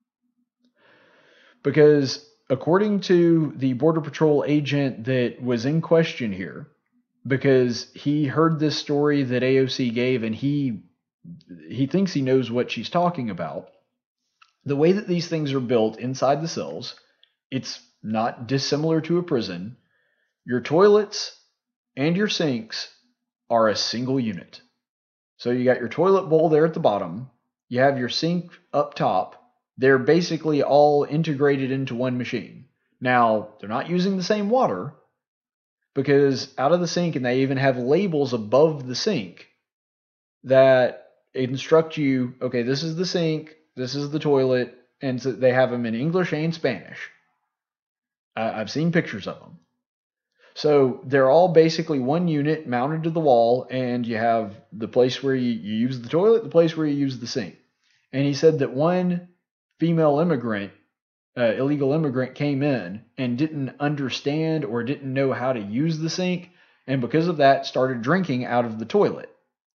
Because according to the Border Patrol agent that was in question here, because he heard this story that A O C gave and he he thinks he knows what she's talking about, the way that these things are built inside the cells, it's not dissimilar to a prison. Your toilets and your sinks are a single unit. So you got your toilet bowl there at the bottom. You have your sink up top. They're basically all integrated into one machine. Now, they're not using the same water, because out of the sink, and they even have labels above the sink that instruct you, okay, this is the sink, this is the toilet, and so they have them in English and Spanish. Uh, I've seen pictures of them. So they're all basically one unit mounted to the wall, and you have the place where you, you use the toilet, the place where you use the sink. And he said that one female immigrant, uh, illegal immigrant, came in and didn't understand or didn't know how to use the sink, and because of that started drinking out of the toilet.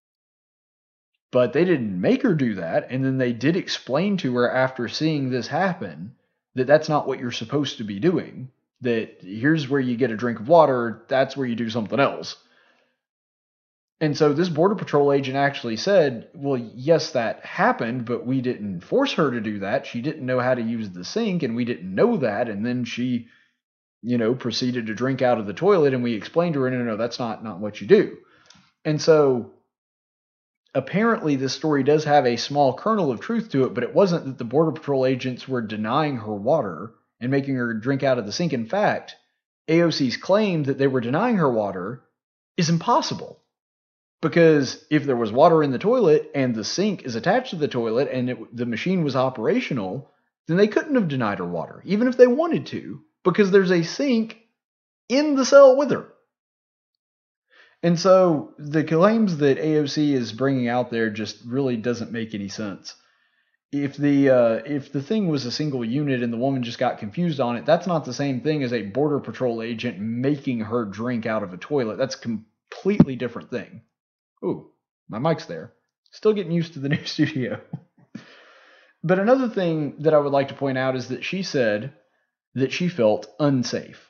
But they didn't make her do that, and then they did explain to her after seeing this happen that that's not what you're supposed to be doing. That here's where you get a drink of water, that's where you do something else. And so this Border Patrol agent actually said, well, yes, that happened, but we didn't force her to do that. She didn't know how to use the sink, and we didn't know that. And then she, you know, proceeded to drink out of the toilet, and we explained to her, no, no, no, that's not, not what you do. And so apparently this story does have a small kernel of truth to it, but it wasn't that the Border Patrol agents were denying her water and making her drink out of the sink. In fact, A O C's claim that they were denying her water is impossible. Because if there was water in the toilet and the sink is attached to the toilet and it, the machine was operational, then they couldn't have denied her water, even if they wanted to, because there's a sink in the cell with her. And so the claims that A O C is bringing out there just really doesn't make any sense. If the uh, if the thing was a single unit and the woman just got confused on it, that's not the same thing as a Border Patrol agent making her drink out of a toilet. That's a completely different thing. Ooh, my mic's there. Still getting used to the new studio. But another thing that I would like to point out is that she said that she felt unsafe.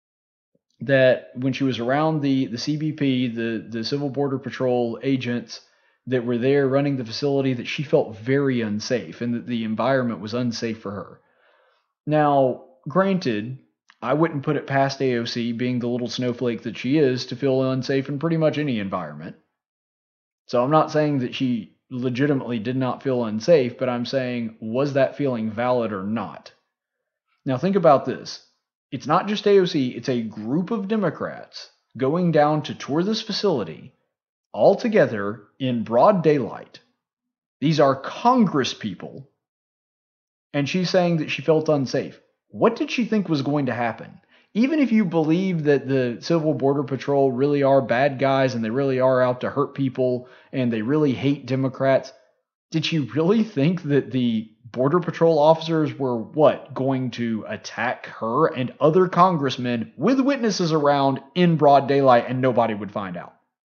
That when she was around the, the C B P, the, the Civil Border Patrol agents that were there running the facility, that she felt very unsafe and that the environment was unsafe for her. Now, granted, I wouldn't put it past A O C, being the little snowflake that she is, to feel unsafe in pretty much any environment. So I'm not saying that she legitimately did not feel unsafe, but I'm saying, was that feeling valid or not? Now think about this. It's not just A O C, it's a group of Democrats going down to tour this facility all together in broad daylight. These are Congress people. And she's saying that she felt unsafe. What did she think was going to happen? even if you believe that the Civil Border Patrol really are bad guys and they really are out to hurt people and they really hate Democrats, did you really think that the Border Patrol officers were, what, going to attack her and other congressmen with witnesses around in broad daylight and nobody would find out?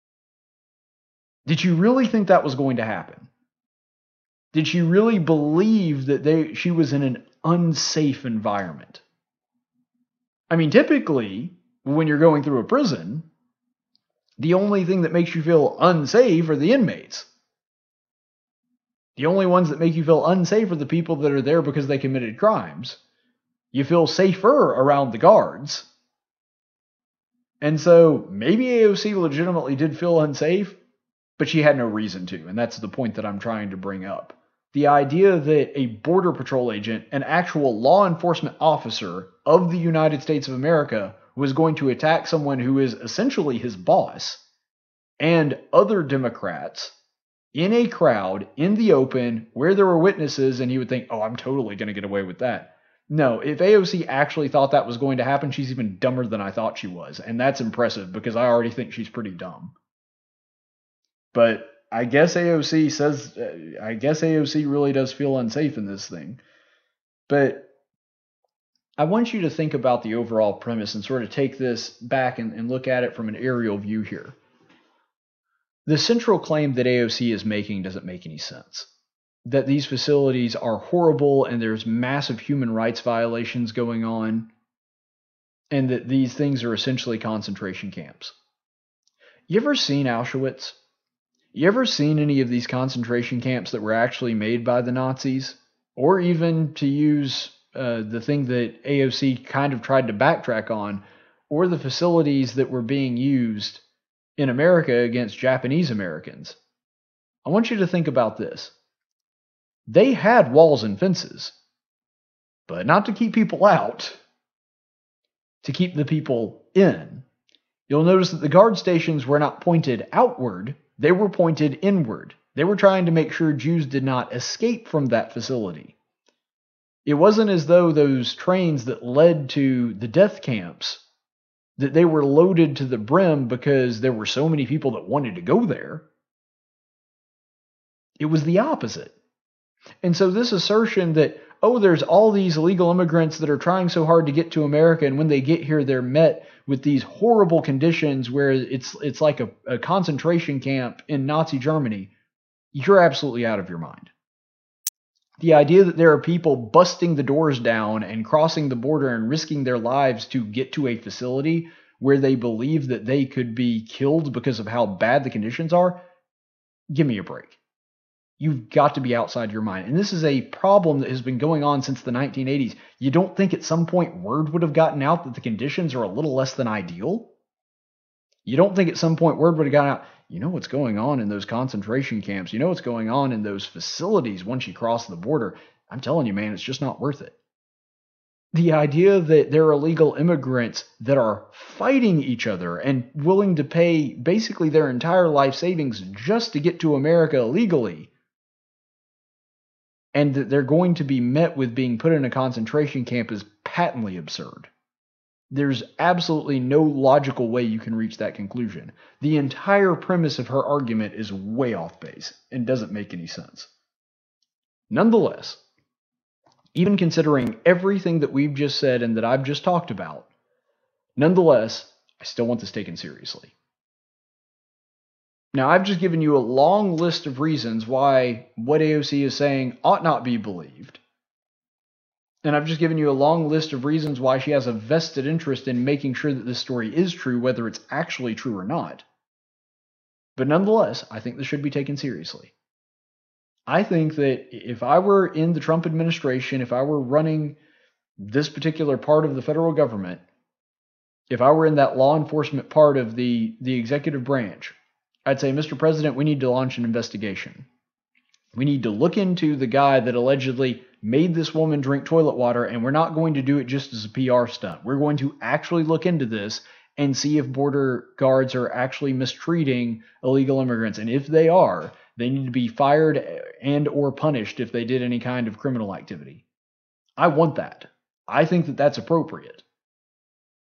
Did you really think that was going to happen? Did she really believe that they she was in an unsafe environment? I mean, typically, when you're going through a prison, the only thing that makes you feel unsafe are the inmates. The only ones that make you feel unsafe are the people that are there because they committed crimes. You feel safer around the guards. And so maybe A O C legitimately did feel unsafe, but she had no reason to, and that's the point that I'm trying to bring up. The idea that a Border Patrol agent, an actual law enforcement officer of the United States of America, was going to attack someone who is essentially his boss and other Democrats in a crowd, in the open, where there were witnesses, and he would think, oh, I'm totally going to get away with that. No, if A O C actually thought that was going to happen, she's even dumber than I thought she was, and that's impressive because I already think she's pretty dumb. But I guess A O C says, I guess A O C really does feel unsafe in this thing. But I want you to think about the overall premise and sort of take this back and, and look at it from an aerial view here. The central claim that A O C is making doesn't make any sense. That these facilities are horrible and there's massive human rights violations going on, and that these things are essentially concentration camps. You ever seen Auschwitz? You ever seen any of these concentration camps that were actually made by the Nazis? Or even, to use uh, the thing that A O C kind of tried to backtrack on, or the facilities that were being used in America against Japanese Americans? I want you to think about this. They had walls and fences, but not to keep people out, to keep the people in. You'll notice that the guard stations were not pointed outward, they were pointed inward. They were trying to make sure Jews did not escape from that facility. It wasn't as though those trains that led to the death camps, that they were loaded to the brim because there were so many people that wanted to go there. It was the opposite. And so this assertion that, oh, there's all these illegal immigrants that are trying so hard to get to America, and when they get here, they're met with these horrible conditions where it's it's like a, a concentration camp in Nazi Germany, you're absolutely out of your mind. The idea that there are people busting the doors down and crossing the border and risking their lives to get to a facility where they believe that they could be killed because of how bad the conditions are, give me a break. You've got to be outside your mind. And this is a problem that has been going on since the nineteen eighties. You don't think at some point word would have gotten out that the conditions are a little less than ideal? You don't think at some point word would have gotten out, you know what's going on in those concentration camps, you know what's going on in those facilities once you cross the border. I'm telling you, man, it's just not worth it. The idea that there are illegal immigrants that are fighting each other and willing to pay basically their entire life savings just to get to America illegally, and that they're going to be met with being put in a concentration camp, is patently absurd. There's absolutely no logical way you can reach that conclusion. The entire premise of her argument is way off base and doesn't make any sense. Nonetheless, even considering everything that we've just said and that I've just talked about, nonetheless, I still want this taken seriously. Now, I've just given you a long list of reasons why what A O C is saying ought not be believed. And I've just given you a long list of reasons why she has a vested interest in making sure that this story is true, whether it's actually true or not. But nonetheless, I think this should be taken seriously. I think that if I were in the Trump administration, if I were running this particular part of the federal government, if I were in that law enforcement part of the, the executive branch, I'd say, Mister President, we need to launch an investigation. We need to look into the guy that allegedly made this woman drink toilet water, and we're not going to do it just as a P R stunt. We're going to actually look into this and see if border guards are actually mistreating illegal immigrants. And if they are, they need to be fired and or punished if they did any kind of criminal activity. I want that. I think that that's appropriate.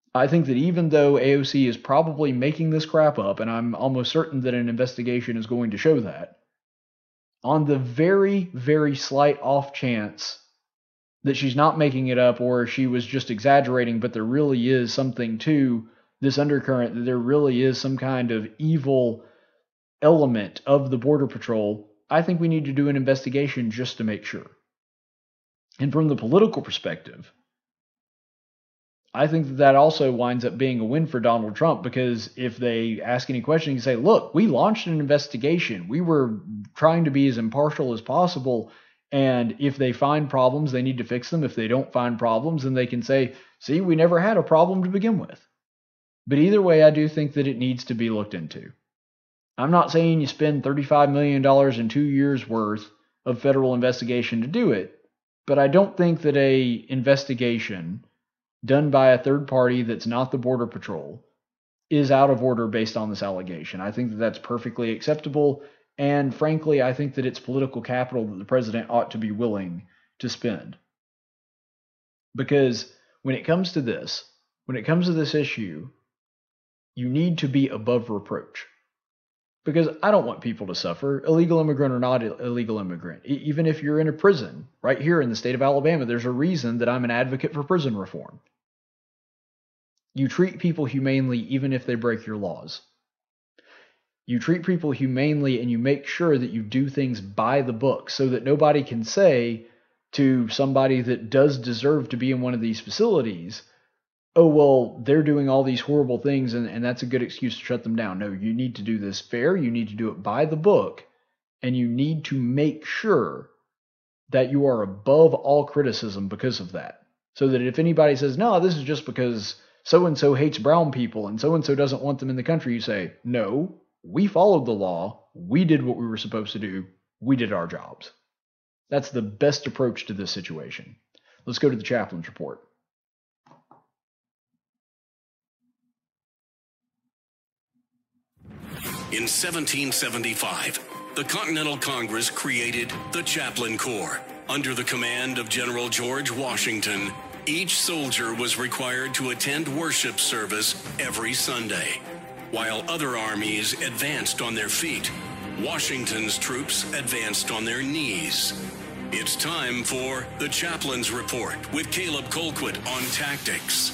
I think that even though A O C is probably making this crap up, and I'm almost certain that an investigation is going to show that, on the very, very slight off chance that she's not making it up or she was just exaggerating, but there really is something to this undercurrent, that there really is some kind of evil element of the Border Patrol, I think we need to do an investigation just to make sure. And from the political perspective, I think that that also winds up being a win for Donald Trump, because if they ask any question, you can say, look, we launched an investigation. We were trying to be as impartial as possible. And if they find problems, they need to fix them. If they don't find problems, then they can say, see, we never had a problem to begin with. But either way, I do think that it needs to be looked into. I'm not saying you spend thirty-five million dollars in two years worth of federal investigation to do it, but I don't think that a investigation done by a third party that's not the Border Patrol is out of order based on this allegation. I think that that's perfectly acceptable, and frankly, I think that it's political capital that the president ought to be willing to spend. Because when it comes to this, when it comes to this issue, you need to be above reproach. Because I don't want people to suffer, illegal immigrant or not illegal immigrant. E- even if you're in a prison, right here in the state of Alabama, there's a reason that I'm an advocate for prison reform. You treat people humanely even if they break your laws. You treat people humanely and you make sure that you do things by the book so that nobody can say to somebody that does deserve to be in one of these facilities, oh, well, they're doing all these horrible things and, and that's a good excuse to shut them down. No, you need to do this fair. You need to do it by the book. And you need to make sure that you are above all criticism because of that. So that if anybody says, no, this is just because so-and-so hates brown people and so-and-so doesn't want them in the country, you say, no, we followed the law. We did what we were supposed to do. We did our jobs. That's the best approach to this situation. Let's go to the chaplain's report. In seventeen seventy-five, the Continental Congress created the Chaplain Corps. Under the command of General George Washington, each soldier was required to attend worship service every Sunday. While other armies advanced on their feet, Washington's troops advanced on their knees. It's time for the Chaplain's Report with Caleb Colquitt on tactics.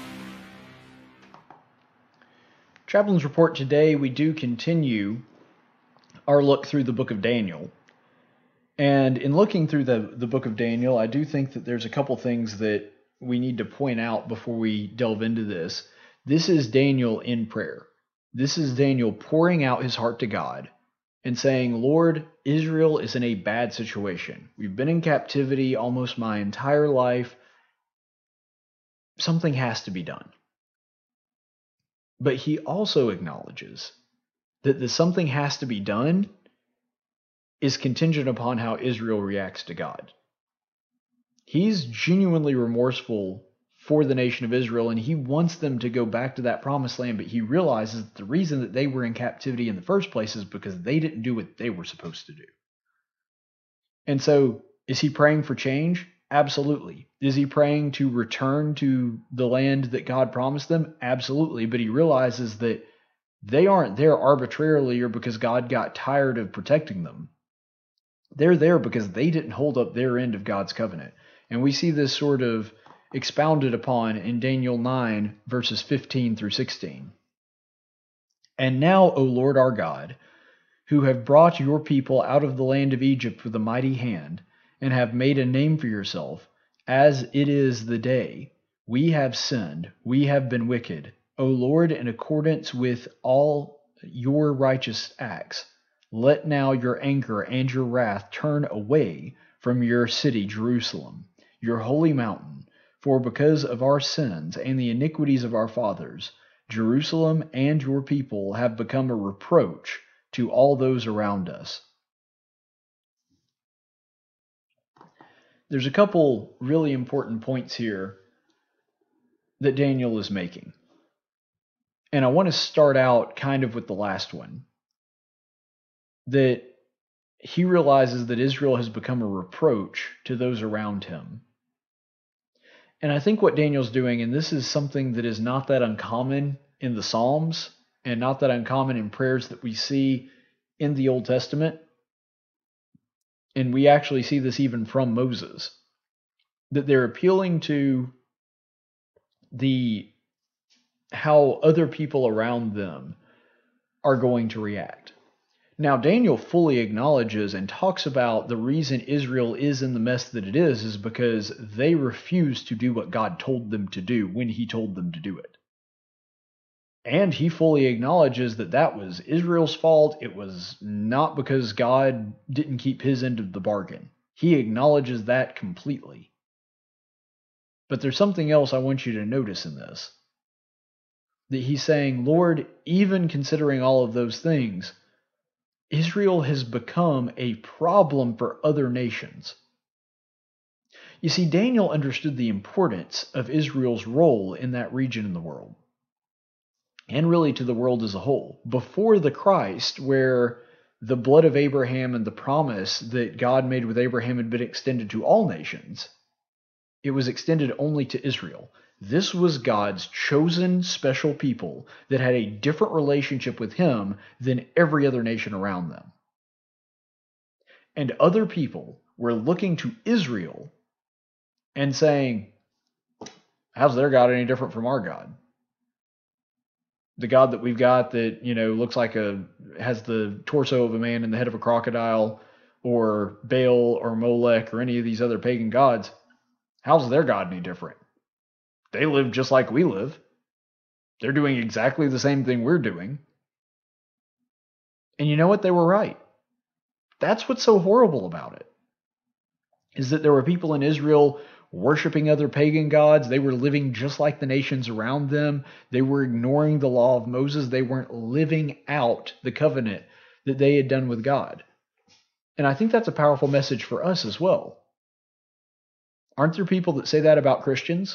Chaplain's Report today, we do continue our look through the book of Daniel. And in looking through the, the book of Daniel, I do think that there's a couple things that we need to point out before we delve into this. This is Daniel in prayer. This is Daniel pouring out his heart to God and saying, Lord, Israel is in a bad situation. We've been in captivity almost my entire life. Something has to be done. But he also acknowledges that the something has to be done is contingent upon how Israel reacts to God. He's genuinely remorseful for the nation of Israel, and he wants them to go back to that promised land, but he realizes that the reason that they were in captivity in the first place is because they didn't do what they were supposed to do. And so, is he praying for change? Absolutely. Is he praying to return to the land that God promised them? Absolutely. But he realizes that they aren't there arbitrarily or because God got tired of protecting them. They're there because they didn't hold up their end of God's covenant. And we see this sort of expounded upon in Daniel nine, verses fifteen through sixteen. And now, O Lord our God, who have brought your people out of the land of Egypt with a mighty hand, and have made a name for yourself, as it is the day, we have sinned, we have been wicked. O Lord, in accordance with all your righteous acts, let now your anger and your wrath turn away from your city, Jerusalem, your holy mountain. For because of our sins and the iniquities of our fathers, Jerusalem and your people have become a reproach to all those around us. There's a couple really important points here that Daniel is making. And I want to start out kind of with the last one. That he realizes that Israel has become a reproach to those around him. And I think what Daniel's doing, and this is something that is not that uncommon in the Psalms and not that uncommon in prayers that we see in the Old Testament, and we actually see this even from Moses, that they're appealing to the how other people around them are going to react. Now, Daniel fully acknowledges and talks about the reason Israel is in the mess that it is, is because they refuse to do what God told them to do when he told them to do it. And he fully acknowledges that that was Israel's fault. It was not because God didn't keep his end of the bargain. He acknowledges that completely. But there's something else I want you to notice in this. That he's saying, Lord, even considering all of those things, Israel has become a problem for other nations. You see, Daniel understood the importance of Israel's role in that region in the world, and really to the world as a whole. Before the Christ, where the blood of Abraham and the promise that God made with Abraham had been extended to all nations, it was extended only to Israel. This was God's chosen special people that had a different relationship with him than every other nation around them. And other people were looking to Israel and saying, how's their God any different from our God? The God that we've got that, you know, looks like a, has the torso of a man and the head of a crocodile, or Baal or Molech or any of these other pagan gods, how's their God any different? They live just like we live. They're doing exactly the same thing we're doing. And you know what? They were right. That's what's so horrible about it, is that there were people in Israel worshiping other pagan gods. They were living just like the nations around them. They were ignoring the law of Moses. They weren't living out the covenant that they had done with God. And I think that's a powerful message for us as well. Aren't there people that say that about Christians?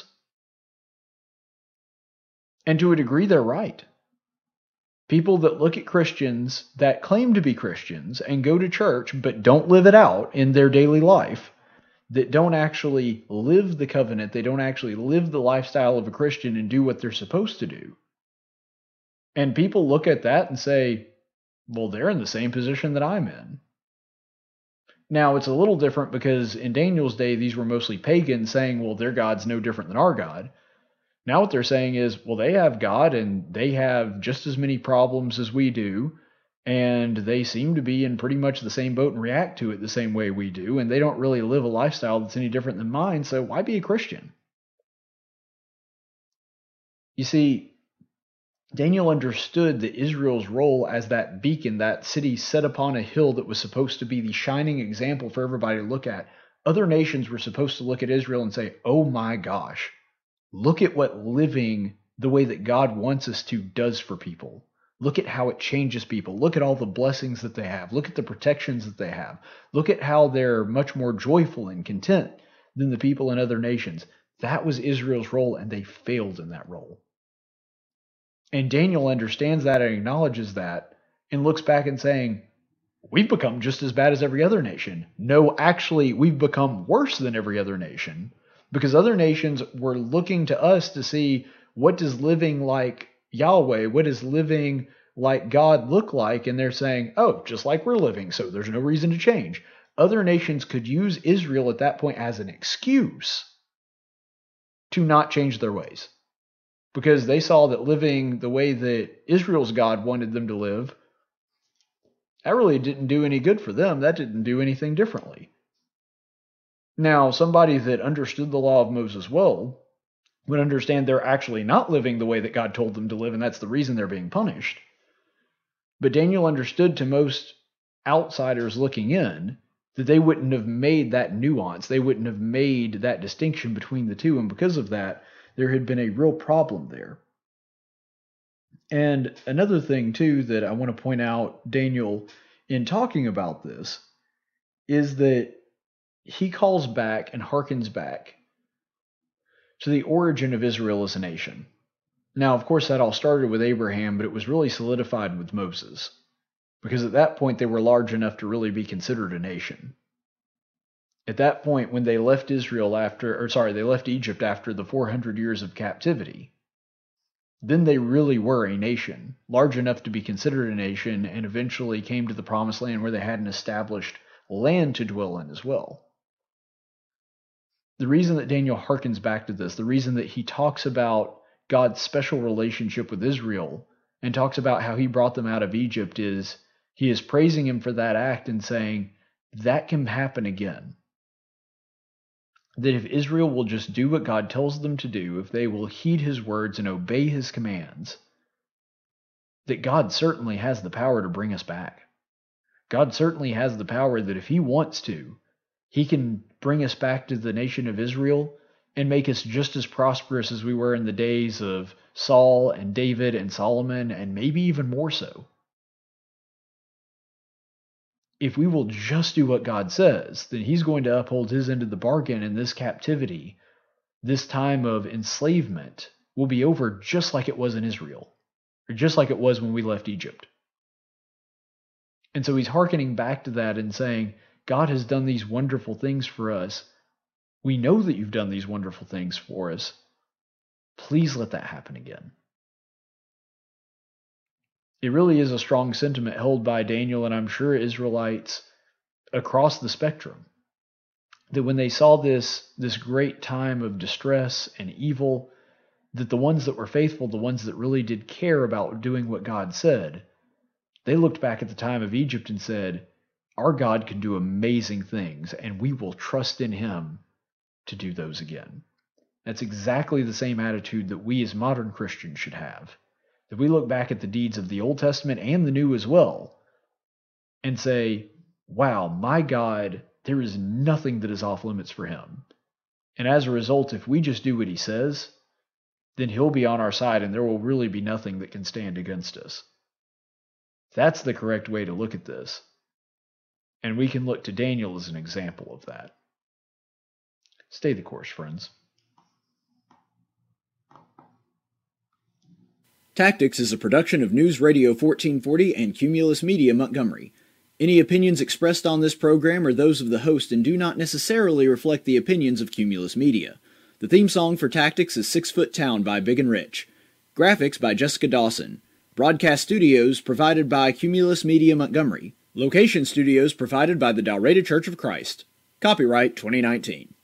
And to a degree, they're right. People that look at Christians that claim to be Christians and go to church but don't live it out in their daily life, that don't actually live the covenant, they don't actually live the lifestyle of a Christian and do what they're supposed to do. And people look at that and say, well, they're in the same position that I'm in. Now, it's a little different because in Daniel's day, these were mostly pagans saying, well, their God's no different than our God. Now what they're saying is, well, they have God and they have just as many problems as we do, and they seem to be in pretty much the same boat and react to it the same way we do, and they don't really live a lifestyle that's any different than mine, so why be a Christian? You see, Daniel understood that Israel's role as that beacon, that city set upon a hill that was supposed to be the shining example for everybody to look at. Other nations were supposed to look at Israel and say, oh my gosh, look at what living the way that God wants us to does for people. Look at how it changes people. Look at all the blessings that they have. Look at the protections that they have. Look at how they're much more joyful and content than the people in other nations. That was Israel's role, and they failed in that role. And Daniel understands that and acknowledges that and looks back and saying, we've become just as bad as every other nation. No, actually, we've become worse than every other nation, because other nations were looking to us to see, what does living like Yahweh, what does living like God look like? And they're saying, oh, just like we're living, so there's no reason to change. Other nations could use Israel at that point as an excuse to not change their ways, because they saw that living the way that Israel's God wanted them to live, that really didn't do any good for them. That didn't do anything differently. Now, somebody that understood the law of Moses well would understand they're actually not living the way that God told them to live, and that's the reason they're being punished. But Daniel understood, to most outsiders looking in, that they wouldn't have made that nuance. They wouldn't have made that distinction between the two, and because of that, there had been a real problem there. And another thing, too, that I want to point out, Daniel, in talking about this, is that he calls back and harkens back to the origin of Israel as a nation. Now, of course, that all started with Abraham, but it was really solidified with Moses, because at that point they were large enough to really be considered a nation. At that point, when they left Israel after, or sorry, they left Egypt after the four hundred years of captivity, then they really were a nation, large enough to be considered a nation, and eventually came to the promised land where they had an established land to dwell in as well. The reason that Daniel harkens back to this, the reason that he talks about God's special relationship with Israel and talks about how he brought them out of Egypt is he is praising him for that act and saying that can happen again. That if Israel will just do what God tells them to do, if they will heed his words and obey his commands, that God certainly has the power to bring us back. God certainly has the power that if he wants to, he can bring us back to the nation of Israel and make us just as prosperous as we were in the days of Saul and David and Solomon, and maybe even more so. If we will just do what God says, then he's going to uphold his end of the bargain, and this captivity, this time of enslavement, will be over just like it was in Israel, or just like it was when we left Egypt. And so he's hearkening back to that and saying, God has done these wonderful things for us. We know that you've done these wonderful things for us. Please let that happen again. It really is a strong sentiment held by Daniel, and I'm sure Israelites across the spectrum, that when they saw this, this great time of distress and evil, that the ones that were faithful, the ones that really did care about doing what God said, they looked back at the time of Egypt and said, our God can do amazing things, and we will trust in him to do those again. That's exactly the same attitude that we as modern Christians should have. If we look back at the deeds of the Old Testament and the New as well, and say, wow, my God, there is nothing that is off limits for him. And as a result, if we just do what he says, then he'll be on our side and there will really be nothing that can stand against us. That's the correct way to look at this. And we can look to Daniel as an example of that. Stay the course, friends. Tactics is a production of News Radio fourteen forty and Cumulus Media Montgomery. Any opinions expressed on this program are those of the host and do not necessarily reflect the opinions of Cumulus Media. The theme song for Tactics is Six Foot Town by Big and Rich. Graphics by Jessica Dawson. Broadcast studios provided by Cumulus Media Montgomery. Location studios provided by the Dalraida Church of Christ. Copyright twenty nineteen.